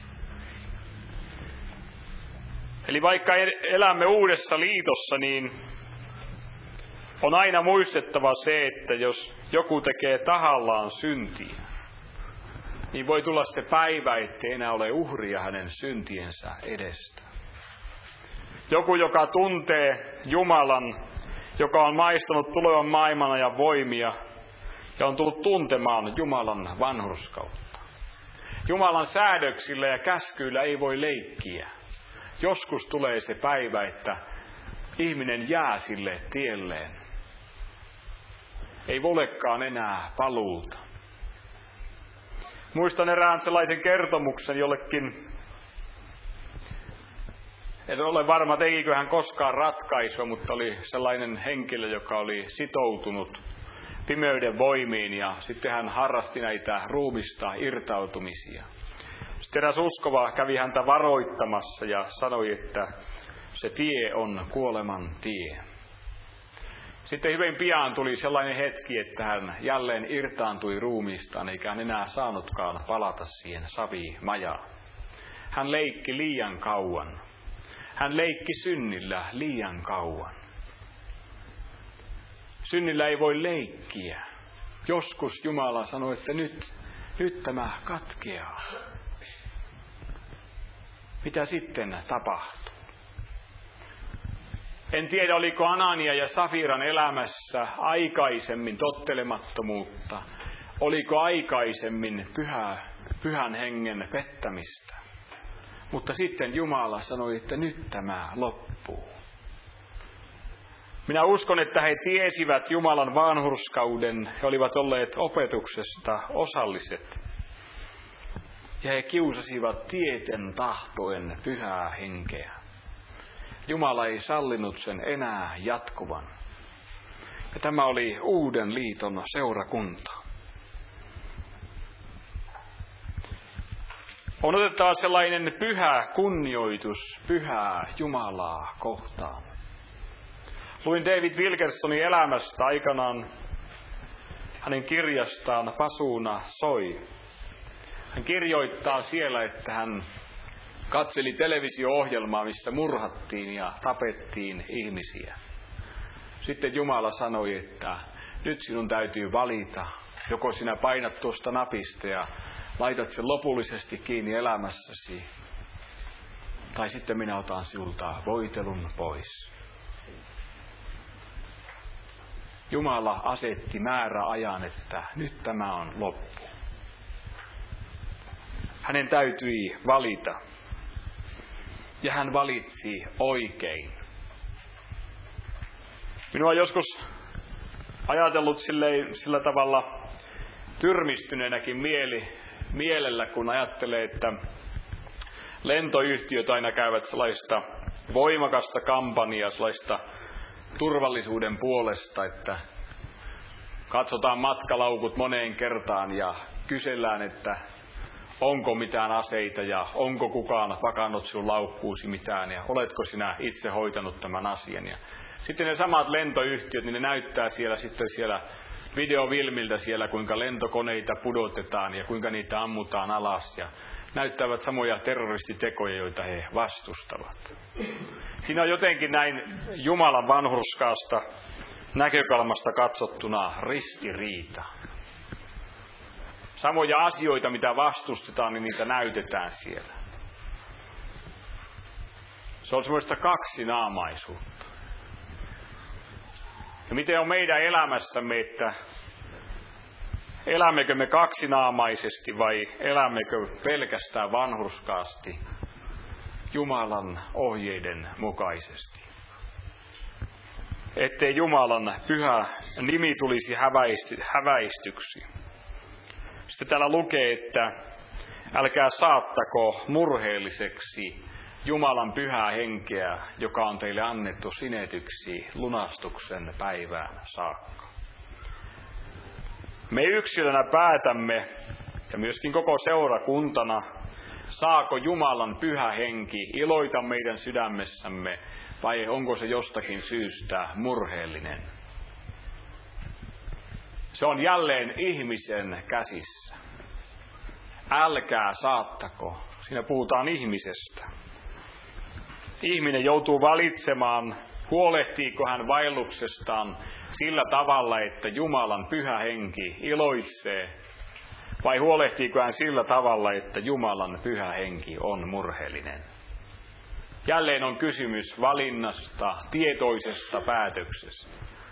Eli vaikka elämme uudessa liitossa, niin on aina muistettava se, että jos joku tekee tahallaan syntiä, niin voi tulla se päivä, ettei enää ole uhria hänen syntiensä edestä. Joku, joka tuntee Jumalan, joka on maistanut tulevan maailman ja voimia ja on tullut tuntemaan Jumalan vanhurskautta. Jumalan säädöksillä ja käskyillä ei voi leikkiä. Joskus tulee se päivä, että ihminen jää sille tielleen. Ei olekaan enää paluuta. Muistan erään sellaisen kertomuksen jollekin. En ole varma, tekikö hän koskaan ratkaisua, mutta oli sellainen henkilö, joka oli sitoutunut pimeyden voimiin ja sitten hän harrasti näitä ruumista irtautumisia. Sitten eräs uskova kävi häntä varoittamassa ja sanoi, että se tie on kuoleman tie. Sitten hyvin pian tuli sellainen hetki, että hän jälleen irtaantui ruumiistaan, eikä hän enää saanutkaan palata siihen savimajaan. Hän leikki liian kauan. Hän leikki synnillä liian kauan. Synnillä ei voi leikkiä. Joskus Jumala sanoi, että nyt, nyt tämä katkeaa. Mitä sitten tapahtuu? En tiedä, oliko Anania ja Safiran elämässä aikaisemmin tottelemattomuutta. Oliko aikaisemmin pyhä, pyhän hengen pettämistä. Mutta sitten Jumala sanoi, että nyt tämä loppuu. Minä uskon, että he tiesivät Jumalan vanhurskauden. He olivat olleet opetuksesta osalliset. Ja he kiusasivat tieten tahtoen pyhää henkeä. Jumala ei sallinut sen enää jatkuvan. Ja tämä oli uuden liiton seurakunta. On otettava sellainen pyhä kunnioitus pyhää Jumalaa kohtaan. Luin David Wilkersonin elämästä aikanaan hänen kirjastaan Pasuuna soi. Hän kirjoittaa siellä, että hän katseli televisio-ohjelmaa, missä murhattiin ja tapettiin ihmisiä. Sitten Jumala sanoi, että nyt sinun täytyy valita, joko sinä painat tuosta napista ja laitat sen lopullisesti kiinni elämässäsi, tai sitten minä otan sinulta voitelun pois. Jumala asetti määräajan, että nyt tämä on loppu. Hänen täytyi valita. Ja hän valitsi oikein. Minua on joskus ajatellut silleen, sillä tavalla tyrmistyneenäkin mieli, mielellä, kun ajattelee, että lentoyhtiöt aina käyvät sellaista voimakasta kampanjaa, sellaista turvallisuuden puolesta, että katsotaan matkalaukut moneen kertaan ja kysellään, että onko mitään aseita ja onko kukaan pakannut sinun laukkuusi mitään ja oletko sinä itse hoitanut tämän asian. Ja sitten ne samat lentoyhtiöt, niin ne näyttää siellä sitten siellä videovilmiltä siellä, kuinka lentokoneita pudotetaan ja kuinka niitä ammutaan alas ja näyttävät samoja terroristitekoja, joita he vastustavat. Siinä on jotenkin näin Jumalan vanhurskaasta näkökulmasta katsottuna ristiriita. Samoja asioita, mitä vastustetaan, niin niitä näytetään siellä. Se on semmoista kaksinaamaisuutta. Ja miten on meidän elämässämme, että elämmekö me kaksinaamaisesti vai elämmekö pelkästään vanhurskaasti Jumalan ohjeiden mukaisesti? Ettei Jumalan pyhä nimi tulisi häväistyksi. Sitten täällä lukee, että älkää saattako murheelliseksi Jumalan pyhää henkeä, joka on teille annettu sinetyksi lunastuksen päivään saakka. Me yksilönä päätämme, ja myöskin koko seurakuntana, saako Jumalan pyhä henki iloita meidän sydämessämme, vai onko se jostakin syystä murheellinen? Se on jälleen ihmisen käsissä. Älkää saattako. Siinä puhutaan ihmisestä. Ihminen joutuu valitsemaan, huolehtiiko hän vaelluksestaan sillä tavalla, että Jumalan pyhä henki iloitsee, vai huolehtiiko hän sillä tavalla, että Jumalan pyhä henki on murheellinen. Jälleen on kysymys valinnasta, tietoisesta päätöksestä.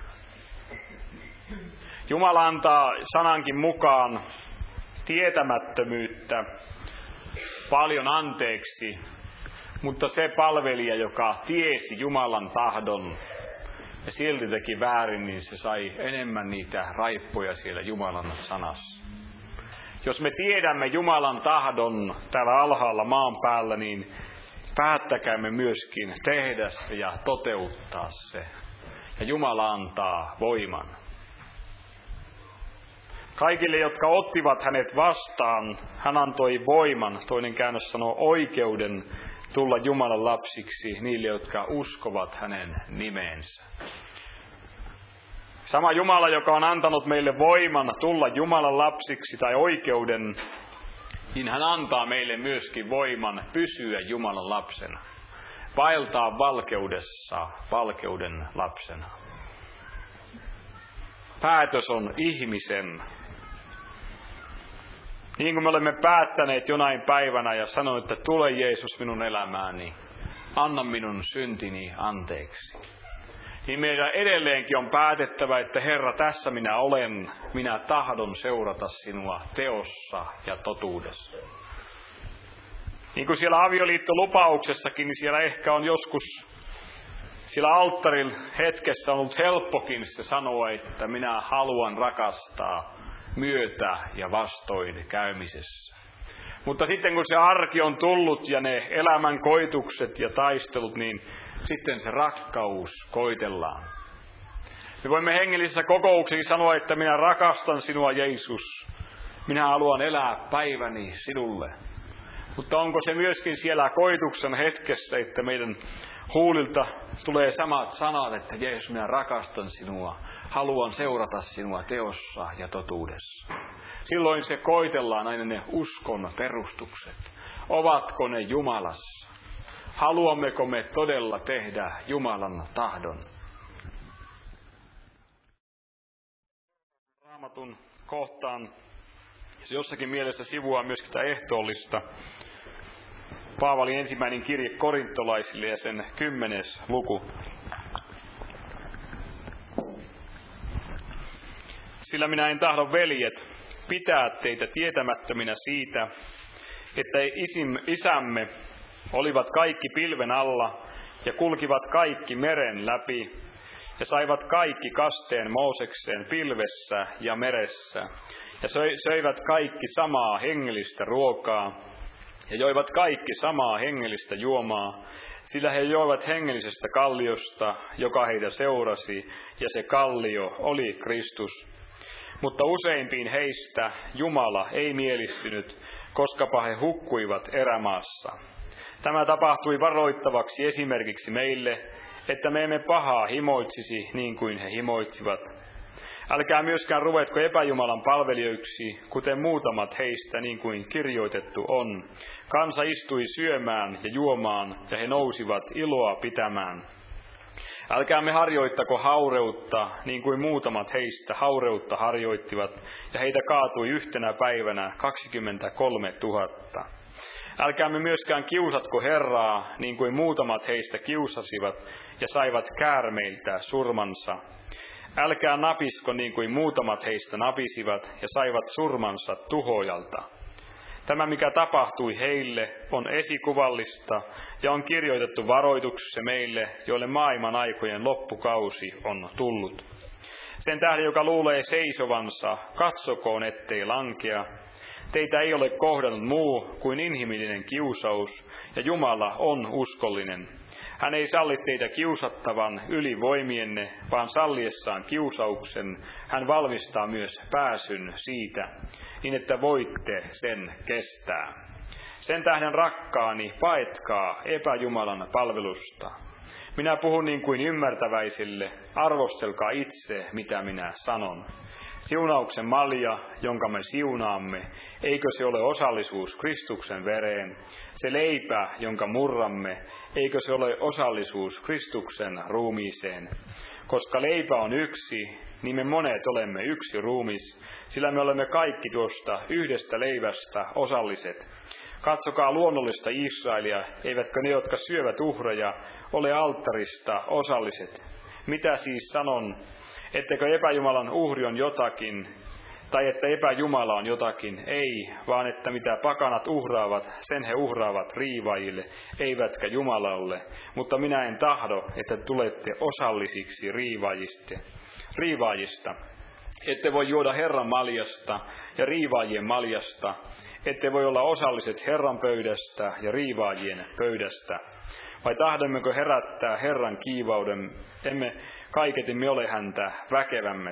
Jumala antaa sanankin mukaan tietämättömyyttä paljon anteeksi, mutta se palvelija, joka tiesi Jumalan tahdon ja silti teki väärin, niin se sai enemmän niitä raippoja siellä Jumalan sanassa. Jos me tiedämme Jumalan tahdon täällä alhaalla maan päällä, niin päättäkäämme myöskin tehdä se ja toteuttaa se. Ja Jumala antaa voiman. Kaikille, jotka ottivat hänet vastaan, hän antoi voiman, toinen käännös sanoo oikeuden, tulla Jumalan lapsiksi niille, jotka uskovat hänen nimeensä. Sama Jumala, joka on antanut meille voiman tulla Jumalan lapsiksi tai oikeuden, niin hän antaa meille myöskin voiman pysyä Jumalan lapsena. Vaeltaa valkeudessa valkeuden lapsena. Päätös on ihmisen. Niin kuin me olemme päättäneet jonain päivänä ja sanoin, että tule Jeesus minun elämääni, anna minun syntini anteeksi. Niin meidän edelleenkin on päätettävä, että Herra, tässä minä olen, minä tahdon seurata sinua teossa ja totuudessa. Niin kuin siellä avioliittolupauksessakin, niin siellä ehkä on joskus, siellä alttarilla hetkessä on ollut helppokin se sanoa, että minä haluan rakastaa myötä ja vastoin käymisessä. Mutta sitten kun se arki on tullut ja ne elämän koitukset ja taistelut, niin sitten se rakkaus koitellaan. Me voimme hengellisissä kokouksissa sanoa, että minä rakastan sinua, Jeesus. Minä haluan elää päiväni sinulle. Mutta onko se myöskin siellä koituksen hetkessä, että meidän huulilta tulee samat sanat, että Jeesus, minä rakastan sinua. Haluan seurata sinua teossa ja totuudessa. Silloin se koitellaan aina ne uskon perustukset. Ovatko ne Jumalassa? Haluammeko me todella tehdä Jumalan tahdon? Raamatun kohtaan se jossakin mielessä sivuaa myöskin tätä ehtoollista. Paavalin ensimmäinen kirje korintolaisille ja sen kymmenes luku. Sillä minä en tahdo, veljet, pitää teitä tietämättöminä siitä, että isim, isämme olivat kaikki pilven alla ja kulkivat kaikki meren läpi ja saivat kaikki kasteen Moosekseen pilvessä ja meressä ja söivät kaikki samaa hengellistä ruokaa ja joivat kaikki samaa hengellistä juomaa, sillä he joivat hengellisestä kalliosta, joka heitä seurasi, ja se kallio oli Kristus. Mutta useimpiin heistä Jumala ei mielistynyt, koskapa he hukkuivat erämaassa. Tämä tapahtui varoittavaksi esimerkiksi meille, että me emme pahaa himoitsisi niin kuin he himoitsivat. Älkää myöskään ruvetko epäjumalan palvelijoiksi, kuten muutamat heistä, niin kuin kirjoitettu on. Kansa istui syömään ja juomaan, ja he nousivat iloa pitämään. Älkäämme harjoittako haureutta, niin kuin muutamat heistä haureutta harjoittivat, ja heitä kaatui yhtenä päivänä kaksikymmentäkolmetuhatta. Älkäämme myöskään kiusatko Herraa, niin kuin muutamat heistä kiusasivat, ja saivat käärmeiltä surmansa. Älkää napisko, niin kuin muutamat heistä napisivat, ja saivat surmansa tuhojalta. Tämä, mikä tapahtui heille, on esikuvallista ja on kirjoitettu varoituksessa meille, joille maailman aikojen loppukausi on tullut. Sen tähden, joka luulee seisovansa, katsokoon ettei lankea. Teitä ei ole kohdannut muu kuin inhimillinen kiusaus, ja Jumala on uskollinen. Hän ei salli teitä kiusattavan yli voimienne, vaan salliessaan kiusauksen hän valmistaa myös pääsyn siitä, niin että voitte sen kestää. Sen tähden rakkaani, paetkaa epäjumalan palvelusta. Minä puhun niin kuin ymmärtäväisille, arvostelkaa itse, mitä minä sanon. Siunauksen malja, jonka me siunaamme, eikö se ole osallisuus Kristuksen vereen? Se leipä, jonka murramme, eikö se ole osallisuus Kristuksen ruumiiseen? Koska leipä on yksi, niin me monet olemme yksi ruumis, sillä me olemme kaikki tuosta yhdestä leivästä osalliset. Katsokaa luonnollista Israelia, eivätkö ne, jotka syövät uhreja, ole alttarista osalliset. Mitä siis sanon? Ettekö epäjumalan uhri on jotakin, tai että epäjumala on jotakin? Ei, vaan että mitä pakanat uhraavat, sen he uhraavat riivaajille, eivätkä Jumalalle. Mutta minä en tahdo, että tulette osallisiksi riivaajista. Ette voi juoda Herran maljasta ja riivaajien maljasta. Ette voi olla osalliset Herran pöydästä ja riivaajien pöydästä. Vai tahdommeko herättää Herran kiivauden? Emme kaiketimme ole häntä väkevämmät.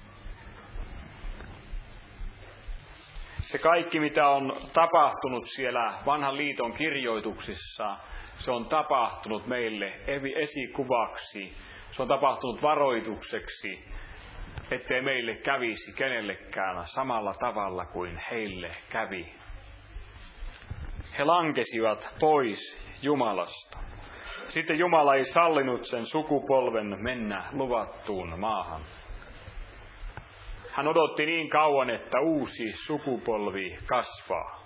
Se kaikki, mitä on tapahtunut siellä vanhan liiton kirjoituksissa, se on tapahtunut meille esikuvaksi. Se on tapahtunut varoitukseksi, ettei meille kävisi kenellekään samalla tavalla kuin heille kävi. He lankesivat pois Jumalasta. Sitten Jumala ei sallinut sen sukupolven mennä luvattuun maahan. Hän odotti niin kauan, että uusi sukupolvi kasvaa.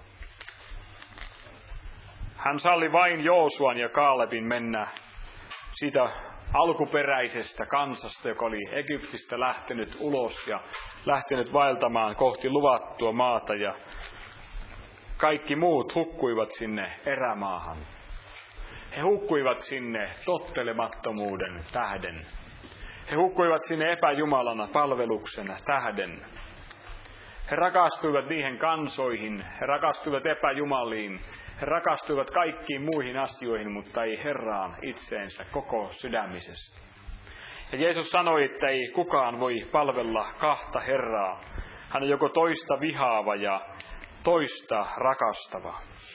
Hän salli vain Joosuan ja Kaalebin mennä siitä alkuperäisestä kansasta, joka oli Egyptistä lähtenyt ulos ja lähtenyt vaeltamaan kohti luvattua maata, ja kaikki muut hukkuivat sinne erämaahan. He hukkuivat sinne tottelemattomuuden tähden. He hukkuivat sinne epäjumalana palveluksen tähden. He rakastuivat niihin kansoihin, he rakastuivat epäjumaliin, he rakastuivat kaikkiin muihin asioihin, mutta ei Herraan itseensä koko sydämisesti. Ja Jeesus sanoi, että ei kukaan voi palvella kahta Herraa. Hän on joko toista vihaava ja toista rakastava.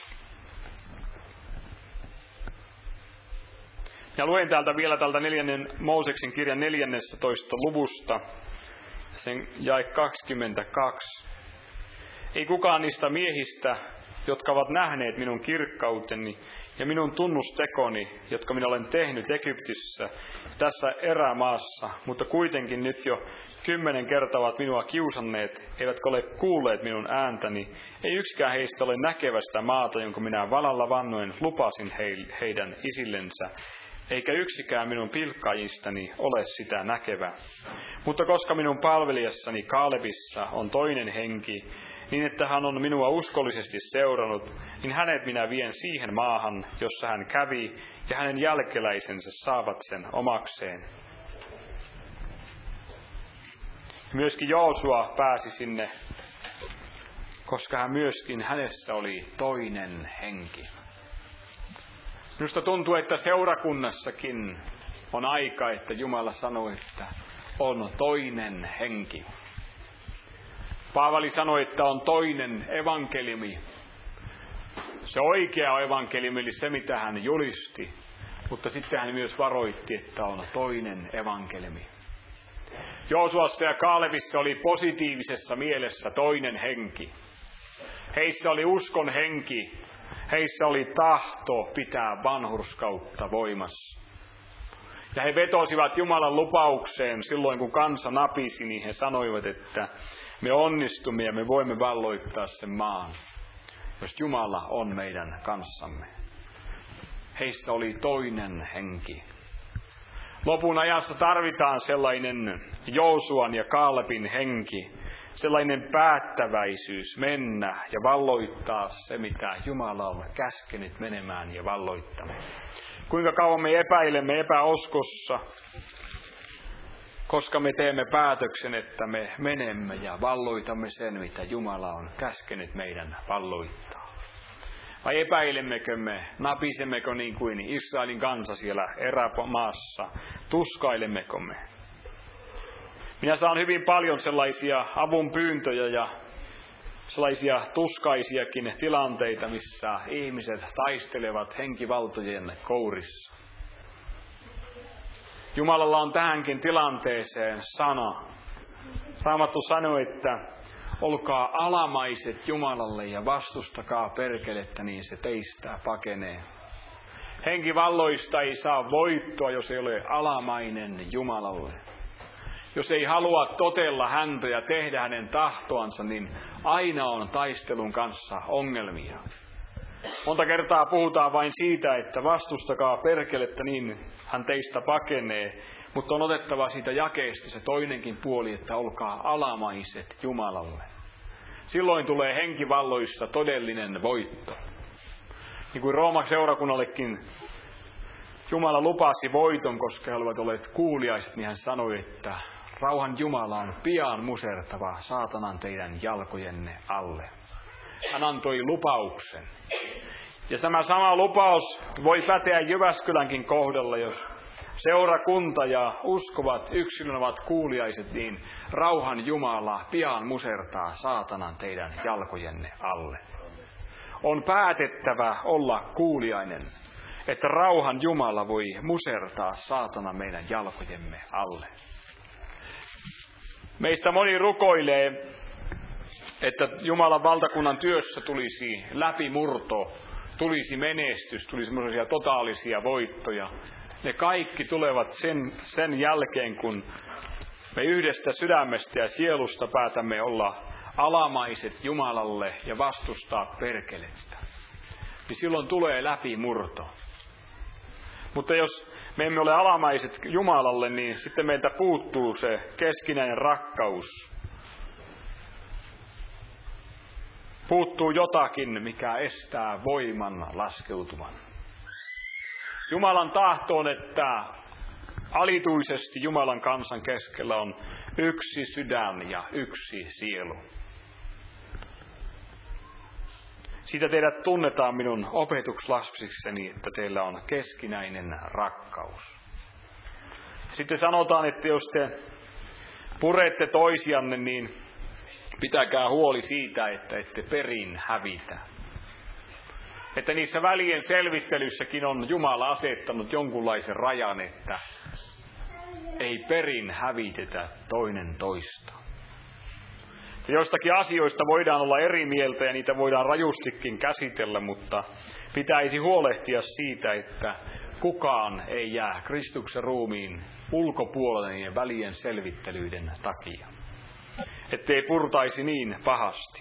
Ja luen täältä vielä tältä neljännen Mooseksen kirjan neljännestätoista luvusta, sen jae kaksikymmentäkaksi. Ei kukaan niistä miehistä, jotka ovat nähneet minun kirkkauteni ja minun tunnustekoni, jotka minä olen tehnyt Egyptissä, tässä erämaassa, mutta kuitenkin nyt jo kymmenen kertaa ovat minua kiusanneet, eivätkä ole kuulleet minun ääntäni. Ei yksikään heistä ole näkevästä maata, jonka minä valalla vannoen lupasin heidän isillensä, eikä yksikään minun pilkkaajistani ole sitä näkevä. Mutta koska minun palvelijassani Kaalebissa on toinen henki, niin että hän on minua uskollisesti seurannut, niin hänet minä vien siihen maahan, jossa hän kävi, ja hänen jälkeläisensä saavat sen omakseen. Myöskin Joosua pääsi sinne, koska hän myöskin hänessä oli toinen henki. Minusta tuntuu, että seurakunnassakin on aika, että Jumala sanoo, että on toinen henki. Paavali sanoi, että on toinen evankeliumi. Se oikea evankeliumi oli se, mitä hän julisti, mutta sitten hän myös varoitti, että on toinen evankeliumi. Joosuassa ja Kaalebissa oli positiivisessa mielessä toinen henki. Heissä oli uskon henki. Heissä oli tahto pitää vanhurskautta voimassa. Ja he vetosivat Jumalan lupaukseen silloin, kun kansa napisi, niin he sanoivat, että me onnistumme ja me voimme valloittaa sen maan, jos Jumala on meidän kanssamme. Heissä oli toinen henki. Lopun ajassa tarvitaan sellainen Joosuan ja Kaalebin henki, sellainen päättäväisyys mennä ja valloittaa se, mitä Jumala on käskenyt menemään ja valloittamaan. Kuinka kauan me epäilemme epäuskossa, koska me teemme päätöksen, että me menemme ja valloitamme sen, mitä Jumala on käskenyt meidän valloittaa. Vai epäilemmekö me, napisemmeko niin kuin Israelin kansa siellä erämaassa, tuskailemmeko me? Minä saan hyvin paljon sellaisia avun pyyntöjä ja sellaisia tuskaisiakin tilanteita, missä ihmiset taistelevat henkivaltojen kourissa. Jumalalla on tähänkin tilanteeseen sana. Raamattu sanoo, että olkaa alamaiset Jumalalle ja vastustakaa perkelettä, niin se teistä pakenee. Henkivalloista ei saa voittoa, jos ei ole alamainen Jumalalle. Jos ei halua totella häntä ja tehdä hänen tahtoansa, niin aina on taistelun kanssa ongelmia. Monta kertaa puhutaan vain siitä, että vastustakaa perkelettä, niin hän teistä pakenee. Mutta on otettava siitä jakeesta se toinenkin puoli, että olkaa alamaiset Jumalalle. Silloin tulee henkivalloissa todellinen voitto. Niin kuin Rooman seurakunnallekin Jumala lupasi voiton, koska he olivat olleet kuuliaiset, niin hän sanoi, että rauhan Jumala on pian musertava saatanan teidän jalkojenne alle. Hän antoi lupauksen. Ja tämä sama lupaus voi päteä Jyväskylänkin kohdalla, jos seurakunta ja uskovat yksilön ovat kuuliaiset, niin rauhan Jumala pian musertaa saatanan teidän jalkojenne alle. On päätettävä olla kuuliainen, että rauhan Jumala voi musertaa saatana meidän jalkojemme alle. Meistä moni rukoilee, että Jumalan valtakunnan työssä tulisi läpimurto, tulisi menestys, tulisi semmoisia totaalisia voittoja. Ne kaikki tulevat sen, sen jälkeen, kun me yhdestä sydämestä ja sielusta päätämme olla alamaiset Jumalalle ja vastustaa perkelettä. Niin silloin tulee läpimurto. Mutta jos me emme ole alamaiset Jumalalle, niin sitten meiltä puuttuu se keskinäinen rakkaus. Puuttuu jotakin, mikä estää voiman laskeutuman. Jumalan tahto on, että alituisesti Jumalan kansan keskellä on yksi sydän ja yksi sielu. Siitä teidät tunnetaan minun opetukslapsikseni, että teillä on keskinäinen rakkaus. Sitten sanotaan, että jos te purette toisianne, niin pitäkää huoli siitä, että ette perin hävitä. Että niissä välien selvittelyssäkin on Jumala asettanut jonkunlaisen rajan, että ei perin hävitetä toinen toista. Ja jostakin asioista voidaan olla eri mieltä ja niitä voidaan rajustikin käsitellä, mutta pitäisi huolehtia siitä, että kukaan ei jää Kristuksen ruumiin ulkopuolelle niiden välien selvittelyiden takia. Ettei purtaisi niin pahasti.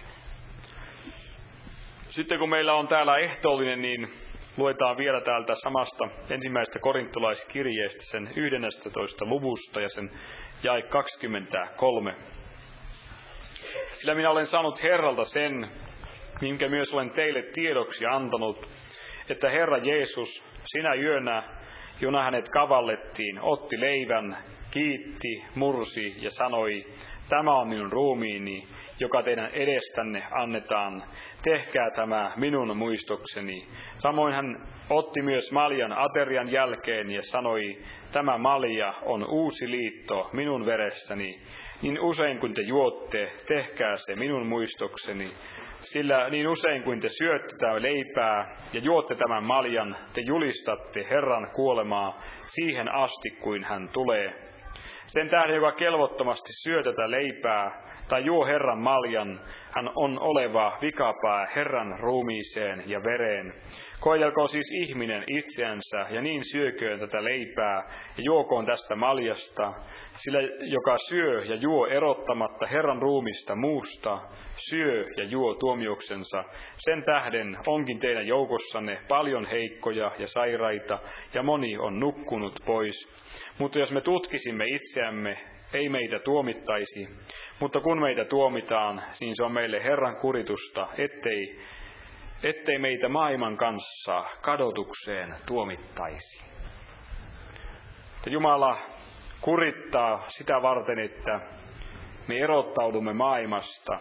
Sitten kun meillä on täällä ehtoollinen, niin luetaan vielä täältä samasta ensimmäisestä korintolaiskirjeestä sen yhdennestätoista luvusta ja sen jae kaksikymmentäkolme. Sillä minä olen saanut Herralta sen, minkä myös olen teille tiedoksi antanut, että Herra Jeesus sinä yönä, jona hänet kavallettiin, otti leivän, kiitti, mursi ja sanoi, tämä on minun ruumiini, joka teidän edestänne annetaan. Tehkää tämä minun muistokseni. Samoin hän otti myös maljan aterian jälkeen ja sanoi, tämä malja on uusi liitto minun veressäni. Niin usein kuin te juotte, tehkää se minun muistokseni. Sillä niin usein kuin te syötte tätä leipää ja juotte tämän maljan, te julistatte Herran kuolemaa siihen asti, kuin hän tulee. Sen tähden, joka kelvottomasti syö tätä leipää tai juo Herran maljan, hän on oleva vikapää Herran ruumiiseen ja vereen. Koetelkoon siis ihminen itseänsä ja niin syököön tätä leipää ja juokoon tästä maljasta, sillä joka syö ja juo erottamatta Herran ruumista muusta, syö ja juo tuomioksensa. Sen tähden onkin teidän joukossanne paljon heikkoja ja sairaita ja moni on nukkunut pois. Mutta jos me tutkisimme itseämme, ei meitä tuomittaisi, mutta kun meitä tuomitaan, niin se on meille Herran kuritusta, ettei, ettei meitä maailman kanssa kadotukseen tuomittaisi. Jumala kurittaa sitä varten, että me erottaudumme maailmasta.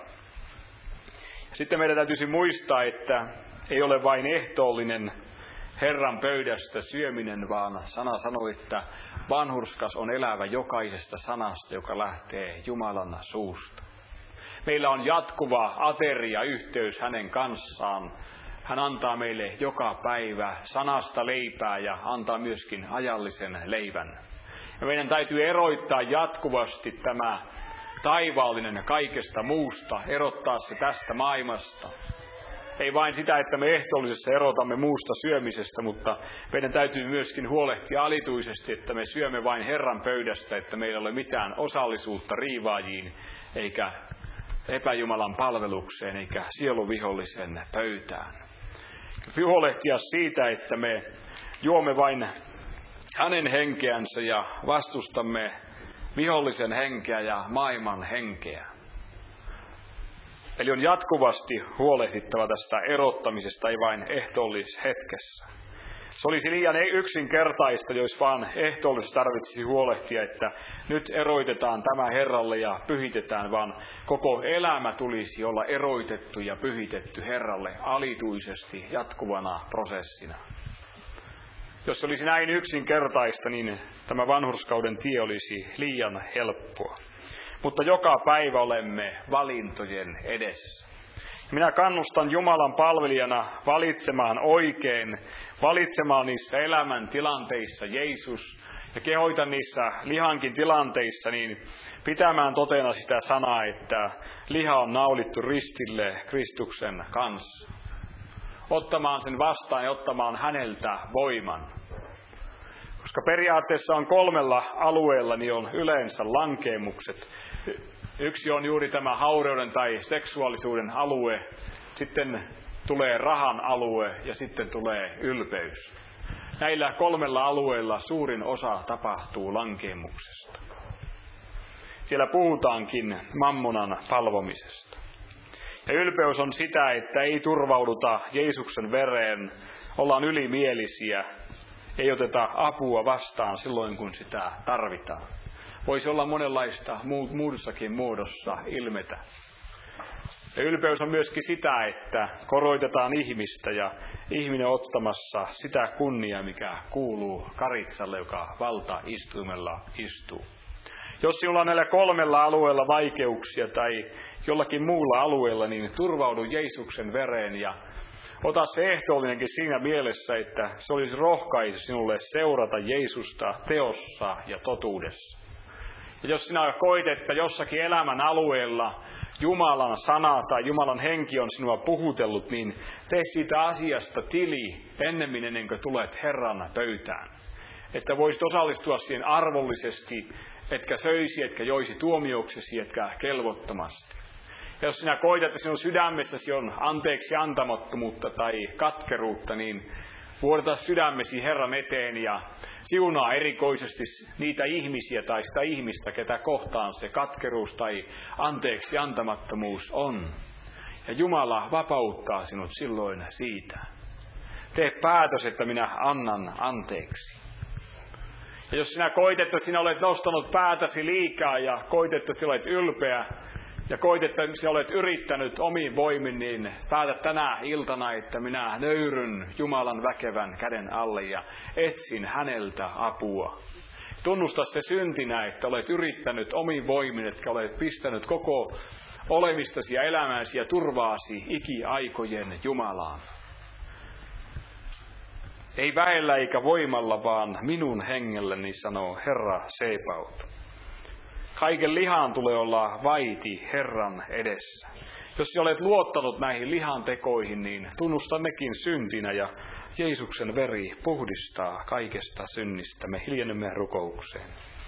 Sitten meidän täytyisi muistaa, että ei ole vain ehtoollinen Herran pöydästä syöminen, vaan sana sanoo, että vanhurskas on elävä jokaisesta sanasta, joka lähtee Jumalan suusta. Meillä on jatkuva ateria yhteys hänen kanssaan. Hän antaa meille joka päivä sanasta leipää ja antaa myöskin ajallisen leivän. Ja meidän täytyy erottaa jatkuvasti tämä taivaallinen kaikesta muusta, erottaa se tästä maailmasta. Ei vain sitä, että me ehtoollisessa erotamme muusta syömisestä, mutta meidän täytyy myöskin huolehtia alituisesti, että me syömme vain Herran pöydästä, että meillä ei ole mitään osallisuutta riivaajiin, eikä epäjumalan palvelukseen, eikä sieluvihollisen pöytään. Huolehtia siitä, että me juomme vain hänen henkeänsä ja vastustamme vihollisen henkeä ja maailman henkeä. Eli on jatkuvasti huolehdittava tästä erottamisesta, ei vain ehtoollishetkessä. Se olisi liian yksinkertaista, jos vaan ehtoollisessa tarvitsisi huolehtia, että nyt eroitetaan tämä Herralle ja pyhitetään, vaan koko elämä tulisi olla eroitettu ja pyhitetty Herralle alituisesti jatkuvana prosessina. Jos se olisi näin yksinkertaista, niin tämä vanhurskauden tie olisi liian helppoa. Mutta joka päivä olemme valintojen edessä. Minä kannustan Jumalan palvelijana valitsemaan oikein, valitsemaan niissä elämän tilanteissa Jeesus ja kehoitan niissä lihankin tilanteissa niin pitämään totena sitä sanaa, että liha on naulittu ristille Kristuksen kanssa. Ottamaan sen vastaan ja ottamaan häneltä voiman. Koska periaatteessa on kolmella alueella, niin on yleensä lankeemukset. Yksi on juuri tämä haureuden tai seksuaalisuuden alue, sitten tulee rahan alue ja sitten tulee ylpeys. Näillä kolmella alueella suurin osa tapahtuu lankeemuksesta. Siellä puhutaankin mammonan palvomisesta. Ja ylpeys on sitä, että ei turvauduta Jeesuksen vereen, ollaan ylimielisiä, ei oteta apua vastaan silloin, kun sitä tarvitaan. Voisi olla monenlaista muussakin muodossa ilmetä. Ja ylpeys on myöskin sitä, että koroitetaan ihmistä ja ihminen ottamassa sitä kunniaa, mikä kuuluu karitsalle, joka valtaistuimella istuu. Jos sinulla on näillä kolmella alueella vaikeuksia tai jollakin muulla alueella, niin turvaudu Jeesuksen vereen ja ota se ehtoollinenkin siinä mielessä, että se olisi rohkaisu sinulle seurata Jeesusta teossa ja totuudessa. Ja jos sinä koet, että jossakin elämän alueella Jumalan sana tai Jumalan henki on sinua puhutellut, niin tee siitä asiasta tili ennemmin ennen kuin tulet Herran pöytään. Että voisit osallistua siihen arvollisesti, etkä söisi, etkä joisi tuomioksesi, etkä kelvottomasti. Ja jos sinä koet, että sinun sydämessäsi on anteeksi antamattomuutta tai katkeruutta, niin vuodeta sydämesi Herran eteen ja siunaa erikoisesti niitä ihmisiä tai sitä ihmistä, ketä kohtaan se katkeruus tai anteeksi antamattomuus on. Ja Jumala vapauttaa sinut silloin siitä. Tee päätös, että minä annan anteeksi. Ja jos sinä koet, että sinä olet nostanut päätäsi liikaa ja koet, että sinä olet ylpeä ja koet, että sinä olet yrittänyt omiin voimin, niin päätä tänä iltana, että minä nöyryn Jumalan väkevän käden alle ja etsin häneltä apua. Tunnusta se syntinä, että olet yrittänyt omiin voimin, etkä olet pistänyt koko olemistasi ja elämäsi ja turvaasi ikiaikojen Jumalaan. Ei väellä eikä voimalla, vaan minun hengelleni, sanoo Herra Sebaot. Kaiken lihan tulee olla vaiti Herran edessä. Jos olet luottanut näihin lihan tekoihin, niin tunnusta nekin syntinä ja Jeesuksen veri puhdistaa kaikesta synnistä. Me hiljennymme rukoukseen.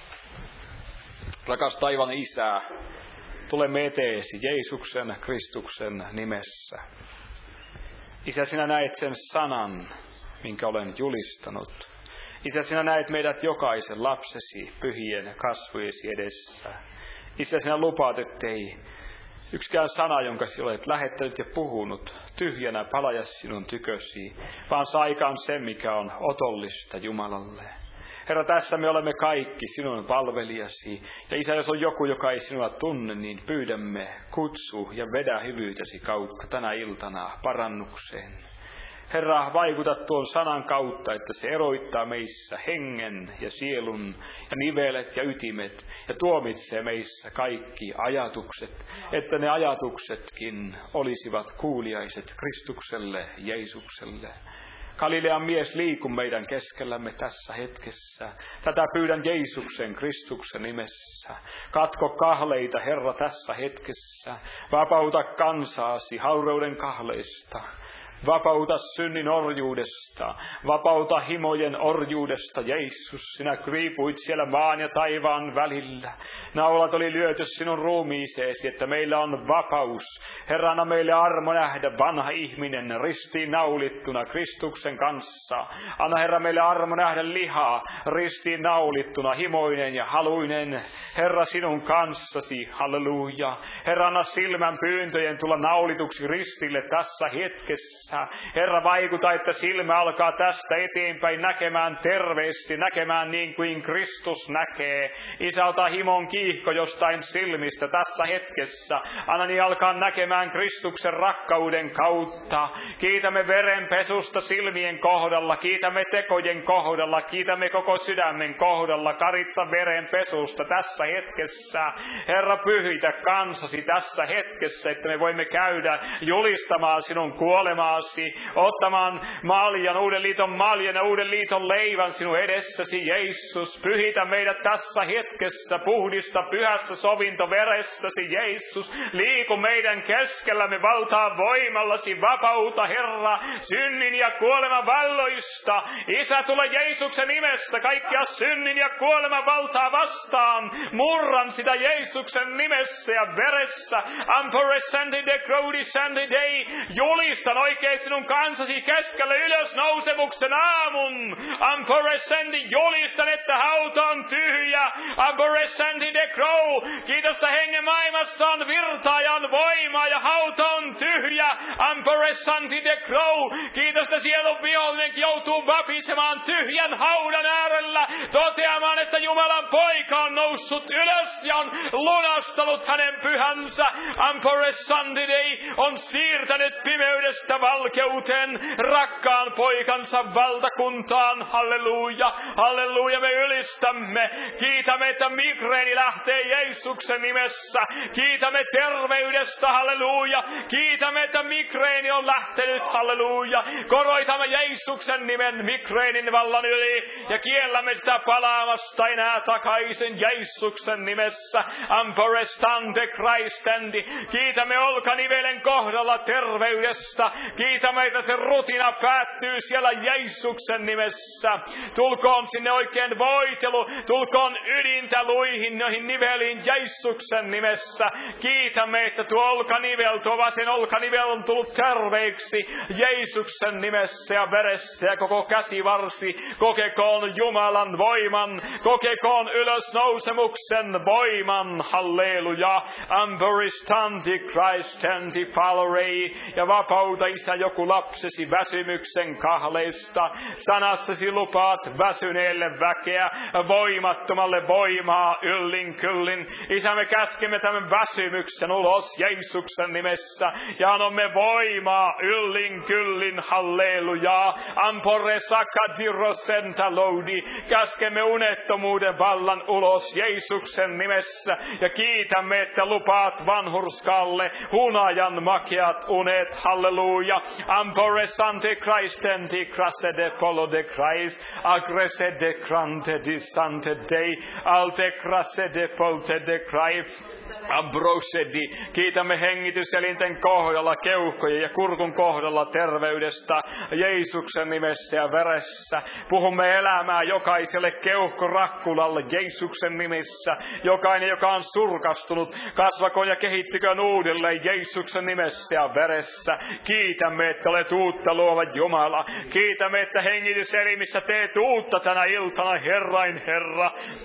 Rakas taivaan Isä, tulemme eteesi Jeesuksen Kristuksen nimessä. Isä, sinä näet sen sanan, minkä olen julistanut. Isä, sinä näet meidät jokaisen lapsesi pyhien kasvojesi edessä. Isä, sinä lupaat, ettei yksikään sana, jonka sinä olet lähettänyt ja puhunut, tyhjänä palaja sinun tykösi, vaan saa aikaan sen, mikä on otollista Jumalalle. Herra, tässä me olemme kaikki sinun palvelijasi. Ja Isä, jos on joku, joka ei sinua tunne, niin pyydämme kutsu ja vedä hyvyytesi kautta tänä iltana parannukseen. Herra, vaikuta tuon sanan kautta, että se eroittaa meissä hengen ja sielun ja nivelet ja ytimet ja tuomitsee meissä kaikki ajatukset, että ne ajatuksetkin olisivat kuuliaiset Kristukselle, Jeesukselle. Galilean mies, liiku meidän keskellämme tässä hetkessä. Tätä pyydän Jeesuksen Kristuksen nimessä. Katko kahleita, Herra, tässä hetkessä. Vapauta kansaasi haureuden kahleista. Vapauta synnin orjuudesta, vapauta himojen orjuudesta, Jeesus, sinä kriipuit siellä maan ja taivaan välillä. Naulat oli lyöty sinun ruumiiseesi, että meillä on vapaus. Herra, anna meille armo nähdä vanha ihminen ristiin naulittuna Kristuksen kanssa. Anna, Herra, meille armo nähdä lihaa ristiin naulittuna, himoinen ja haluinen. Herra, sinun kanssasi, halleluja. Herra, anna silmän pyyntöjen tulla naulituksi ristille tässä hetkessä. Herra, vaikuta, että silmä alkaa tästä eteenpäin näkemään terveesti, näkemään niin kuin Kristus näkee. Isä, ota himon kiihko jostain silmistä tässä hetkessä. Anna niin alkaa näkemään Kristuksen rakkauden kautta. Kiitämme verenpesusta silmien kohdalla, kiitämme tekojen kohdalla, kiitämme koko sydämen kohdalla, karitsa verenpesusta tässä hetkessä. Herra, pyhitä kansasi tässä hetkessä, että me voimme käydä julistamaan sinun kuolemaasi, ottamaan maljan, uuden liiton maljan ja uuden liiton leivän sinun edessäsi, Jeesus. Pyhitä meidät tässä hetkessä, puhdista pyhässä sovintoveressäsi, Jeesus. Liiku meidän keskellämme valtaa voimallasi, vapauta, Herra, synnin ja kuoleman valloista. Isä, tule Jeesuksen nimessä kaikkia synnin ja kuoleman valtaa vastaan. Murran sitä Jeesuksen nimessä ja veressä. Ampore senti de crowdi senti dei. Julistan oikein sinun kansasi keskelle ylösnousemuksen aamun. Amporesendi, julistan, että hauta on tyhjä. Amporesendi de crow. Kiitos, että hengen maailmassa on virtaajan voima ja hauta on tyhjä. Amporesendi de crow. Kiitos, että sielun vihollinen joutuu vapisemaan tyhjän haudan äärellä, toteamaan, että Jumalan poika on noussut ylös ja on lunastanut hänen pyhänsä. Amporesendi dei on siirtänyt pimeydestä valkeuteen rakkaan poikansa valtakuntaan. Halleluja, halleluja, me ylistämme. Kiitämme, että migreeni lähtee Jeesuksen nimessä. Kiitämme terveydestä, halleluja. Kiitämme, että migreeni on lähtenyt, halleluja. Koroitamme Jeesuksen nimen migreenin vallan yli ja kiellämme sitä palaamasta enää takaisin Jeesuksen nimessä. Amporestante Christendi. Kiitämme olkanivelen kohdalla terveydestä. Kiitämme, että se rutina päättyy siellä Jeesuksen nimessä. Tulkoon sinne oikein voitelu, tulkoon ydintä luihin, noihin niveliin Jeesuksen nimessä. Kiitämme, että tuo olkanivel, tuo vasen olkanivel on tullut terveeksi Jeesuksen nimessä ja veressä, ja koko käsivarsi kokekoon Jumalan voiman, kokekoon ylösnousemuksen voiman. Halleluja. Amboristanti Christanti Palorei, ja vapauta, Isä, joku lapsesi väsymyksen kahleista. Sanassasi lupaat väsyneelle väkeä, voimattomalle voimaa yllin kyllin. Isä, me käskemme tämän väsymyksen ulos Jeesuksen nimessä ja annamme voimaa yllin kyllin. Halleluja. Ampore sakadirossenta loudi. Käskemme unettomuuden vallan ulos Jeesuksen nimessä ja kiitämme, että lupaat vanhurskalle hunajan makeat unet. Halleluja. Ampore sante Christenti krasse de polo de Christ agresse de krante di sante dei alte krasse de polte de Christ ambrosedi. Kiitämme hengityselinten kohdalla, keuhkojen ja kurkun kohdalla terveydestä Jeesuksen nimessä ja veressä. Puhumme elämää jokaiselle keuhkorakkulalle Jeesuksen nimissä. Jokainen, joka on surkastunut, kasvakoon ja kehittyköön uudelleen Jeesuksen nimessä ja veressä. Kiitämme, että olet uutta luova Jumala. Kiitämme, että hengityselimissä teet uutta tänä iltana, Herrain Herra.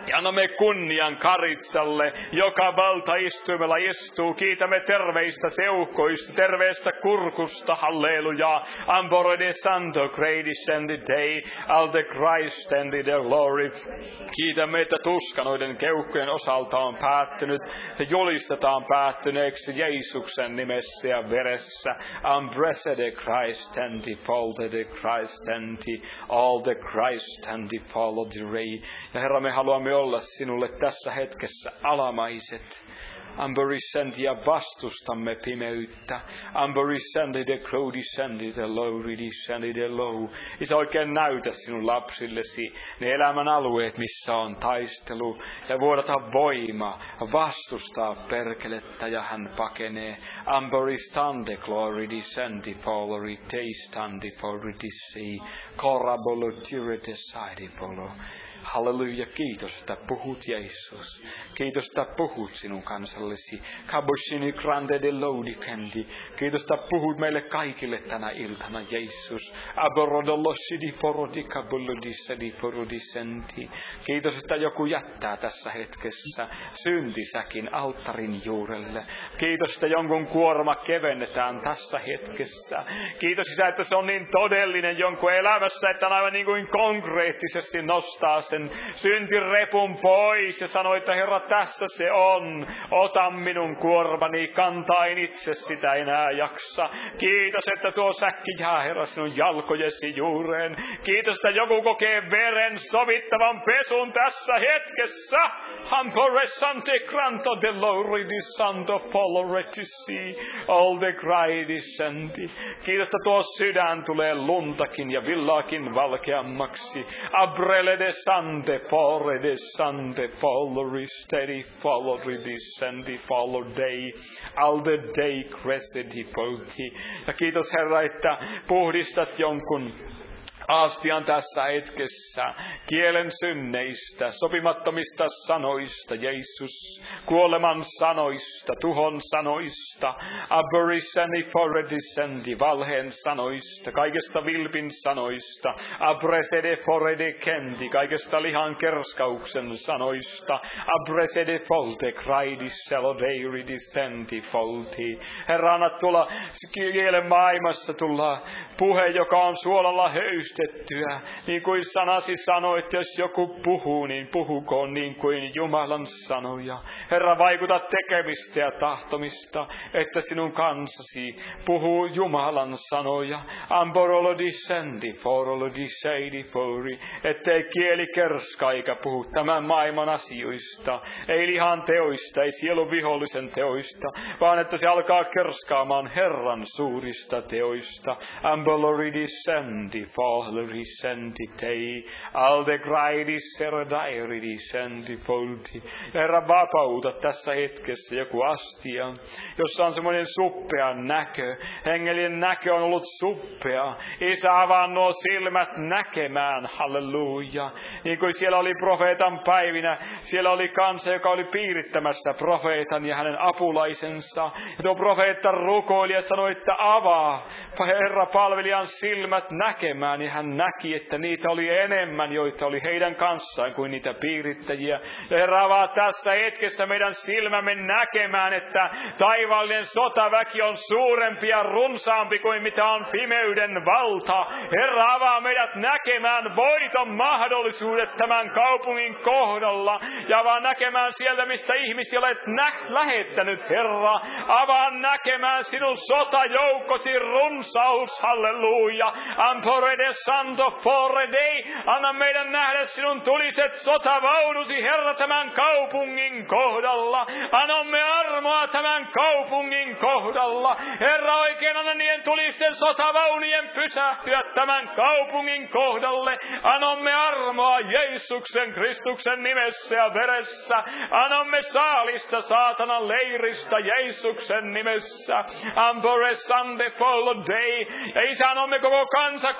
Ja annamme kunnian Karitsalle, joka valtaistuimella istuu. Kiitämme terveistä seuhkoista, terveestä kurkusta, halleluja. Ambore de santo, greatest and the day, all the Christ and the glory. Kiitämme, että tuska noiden keuhkojen osalta on päättynyt. Ja julistetaan päättyneeksi Jeesuksen nimessä ja veressä. Ambrese the Christ and the fall the Christ and the all the Christ and the fall of the ray. Ja Herra, me haluamme olla sinulle tässä hetkessä alamaiset. Amborisendi ja vastustamme pimeyttä. Amborisendi de crowdisendi de low, ridisendi de low. Isä, oikein näytä sinun lapsillesi ne elämän alueet, missä on taistelu. Ja vuodata voima vastustaa perkelettä ja hän pakenee. Amboristande glory descendi follow, tasteandi for ridisi. Corabolo tirete side follow. Halleluja, kiitos, että puhut Jeesus. Kiitos, että puhut sinun kansallesi. Kaboshini grande de loudikendi. Kiitos, että puhut meille kaikille tänä iltana, Jeesus. Aborodolossidi forodika bullodissedi forodisenti. Kiitos, että joku jättää tässä hetkessä syntisäkin alttarin juurelle. Kiitos, että jonkun kuorma kevennetään tässä hetkessä. Kiitos, Isä, että se on niin todellinen jonkun elämässä, että on aivan niin kuin konkreettisesti nostaa sen syntirepun pois ja sanoi, että Herra, tässä se on. Ota minun kuormani, kantain itse sitä enää jaksa. Kiitos, että tuo säkki jää, Herra, sinun jalkojesi juureen. Kiitos, että joku kokee veren sovittavan pesun tässä hetkessä. Hampore sante granto de lori di santo folloretisi all the graidisenti. Kiitos, että tuo sydän tulee luntakin ja villaakin valkeammaksi. Abrele de sante fore de sante follow steady follow descendi follow day all the day crescenti folti. Ja kiitos, Herra, että puhdistat jonkun aastian tässä hetkessä kielen synneistä, sopimattomista sanoista, Jeesus, kuoleman sanoista, tuhon sanoista, aberisani foredisendi, valheen sanoista, kaikesta vilpin sanoista, abresede forede kendi, kaikesta lihan kerskauksen sanoista, abresede folte, kraidis selodei disendi folti. Herra, anna tulla kielen maailmassa tulla puhe, joka on suolalla höystettyä. Niin kuin sanasi sanoi, että jos joku puhuu, niin puhukoon niin kuin Jumalan sanoja. Herra, vaikuta tekemistä ja tahtomista, että sinun kansasi puhuu Jumalan sanoja. Amborolo disendi, forolo diseidi fori, ettei kieli kerska eikä puhu tämän maailman asioista, ei lihan teoista, ei sielun vihollisen teoista, vaan että se alkaa kerskaamaan Herran suurista teoista. Ambolori disendi, for Risenti tei, alde graidis serdairi disenti folti. Herra, vapauta tässä hetkessä joku astia, jossa on semmoinen suppea näkö. Hengellinen näkö on ollut suppea. Isä, avaa nuo silmät näkemään, halleluja. Niin kuin siellä oli profeetan päivinä, siellä oli kansa, joka oli piirittämässä profeetan ja hänen apulaisensa. Ja tuo profeetta rukoili ja sanoi, että avaa Herra palvelijan silmät näkemään. Ja hän näki, että niitä oli enemmän, joita oli heidän kanssaan kuin niitä piirittäjiä. Ja Herra, avaa tässä hetkessä meidän silmämme näkemään, että taivaallinen sotaväki on suurempi ja runsaampi kuin mitä on pimeyden valta. Herra, avaa meidät näkemään voiton mahdollisuudet tämän kaupungin kohdalla. Ja avaa näkemään sieltä, mistä ihmisiä olet nä- lähettänyt, Herra. Avaa näkemään sinun sotajoukkosi runsaus, halleluja. Ampore de santo fore dei. Anna meidän nähdä sinun tuliset sotavaunusi, Herra, tämän kaupungin kohdalla. Annamme armoa tämän kaupungin kohdalla. Herra, oikein anna niiden tulisten sotavaunujen pysähtyä tämän kaupungin kohdalle. Annamme armoa Jeesuksen Kristuksen nimessä ja veressä. Annamme saalista saatanan leiristä Jeesuksen nimessä. Ampore sande follow day. Ja Isä, annamme koko kansakunnalle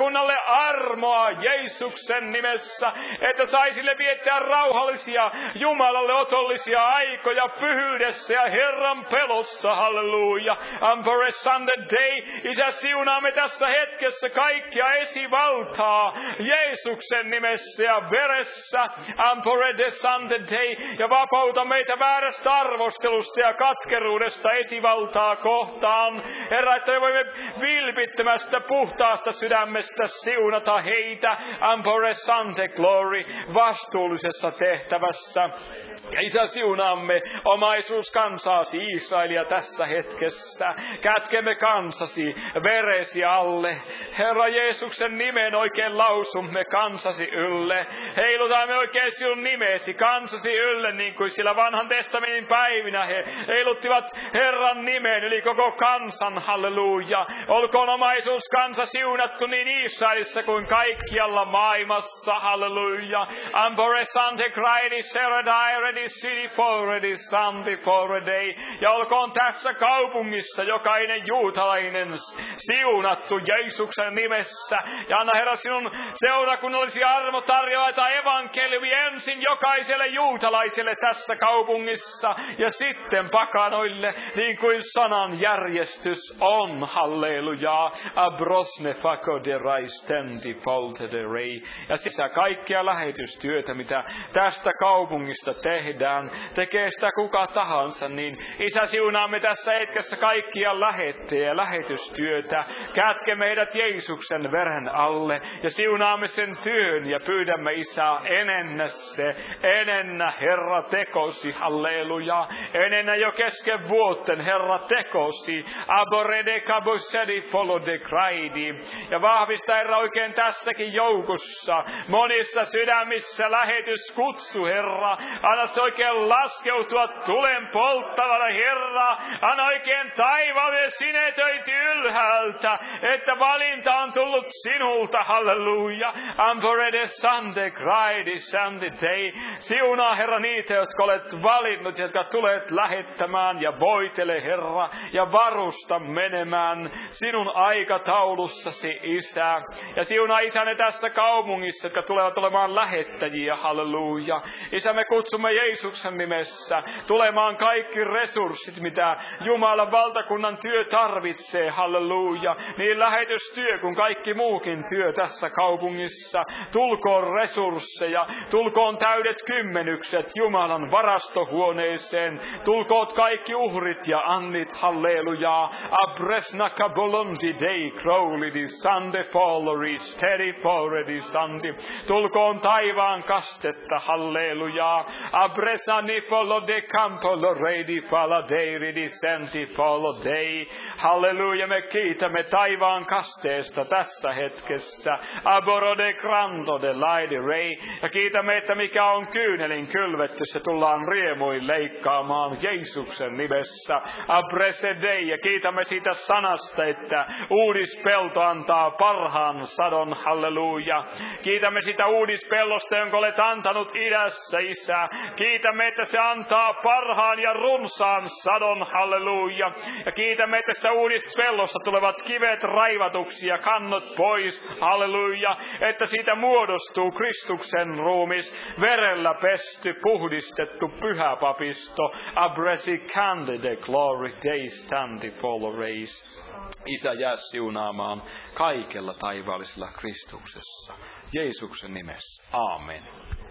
armoa Jeesuksen nimessä, että saisille viettää rauhallisia, Jumalalle otollisia aikoja pyhyydessä ja Herran pelossa, halleluja. Ampere Sunday Day, Isä, siunaamme tässä hetkessä kaikkia esivaltaa Jeesuksen nimessä ja veressä, Ampere de Sunday Day, ja vapauta meitä väärästä arvostelusta ja katkeruudesta esivaltaa kohtaan. Herra, että me voimme vilpittömästä puhtaasta sydämestä siunata heitä, Ampere Sunday Glory, vastuullisessa tehtävässä. Ja Isä, siunaamme omaisuuskansaasi Israelia tässä hetkessä. Kätkemme kansasi veresi alle. Herra Jeesuksen nimen oikein lausumme kansasi ylle. Heilutamme oikein sinun nimesi kansasi ylle, niin kuin sillä vanhan testamentin päivinä he heiluttivat Herran nimen yli koko kansan, halleluja. Olkoon omaisuuskansa siunattu niin Israelissa kuin kaikkialla maailmassa, halleluja. Ampere Sante Graidi Seredai Ready City Forready Sunday Forreday. Ja olkoon tässä kaupungissa jokainen juutalainen siunattu Jeesuksen nimessä. Ja anna Herra sinun seurakunnallisia armo tarjoata evankeliumi ensin jokaiselle juutalaiselle tässä kaupungissa ja sitten pakanoille, niin kuin sanan järjestys on, halleluja. Abrosne fako de raistendi folte de rei. Ja sisä kaikkia lähetystyötä, mitä tästä kaupungista tehdään, tekee sitä kuka tahansa, niin Isä, siunaamme tässä hetkessä kaikkia lähettejä ja lähetystyötä. Kätke meidät Jeesuksen veren alle ja siunaamme sen työn ja pyydämme, Isä, enennä se, enennä Herra tekosi, halleluja. Enennä jo kesken vuotten, Herra tekosi, aborede kabosedi folode kraidi. Ja vahvista, Herra, oikein tässäkin joukossa, monissa sydämissä lähetyskutsu, Herra. Anna se oikein laskeutua tulen polttavana, Herra. Anna oikein taivaalle sinetöity ylhäältä, että valinta on tullut sinulta, halleluja. Amporede sande graidi sande day. Siunaa, Herra, niitä, jotka olet valinnut, jotka tulet lähettämään, ja voitele, Herra, ja varusta menemään sinun aikataulussasi, Isä. Ja siunaa, Isä, ne tässä kaupungissa, jotka tulevat olemaan lähettäjiä, halleluja. Isä, me kutsumme Jeesuksen nimessä tulemaan kaikki resurssit, mitä Jumalan valtakunnan työ tarvitsee, halleluja. Niin lähetystyö kuin kaikki muukin työ tässä kaupungissa. Tulkoon resursseja, tulkoon täydet kymmenykset Jumalan varastohuoneeseen. Tulkoot kaikki uhrit ja annit, halleluja. Abresnaka bolondi dei crowlidi sande follori steady forredi sandi. Tulkoon taivaan kastetta, halleluja. Abresani follow de campo loredi fala dei ridi senti follow dei. Halleluja, me kiitämme taivaan kasteesta tässä hetkessä. Aborode granto de laidi rei. Ja kiitämme, että mikä on kyynelin kylvetty, se tullaan riemuin leikkaamaan Jeesuksen nimessä. Abrese dei. Ja kiitämme siitä sanasta, että uudispelto antaa parhaan sadon, halleluja. Kiitämme sitä uudispellosta, jonka olet antanut idässä, Isä. Kiitämme, että se antaa parhaan ja runsaan sadon, halleluja. Ja kiitämme, että sitä uudispellosta tulevat kivet raivatuksi ja kannot pois, halleluja. Että siitä muodostuu Kristuksen ruumis, verellä pesty, puhdistettu pyhä papisto. Abresi candide glory day standi follow race. Isä, jää siunaamaan kaikella taivaallisella Kristuksessa. Jeesuksen nimessä. Aamen.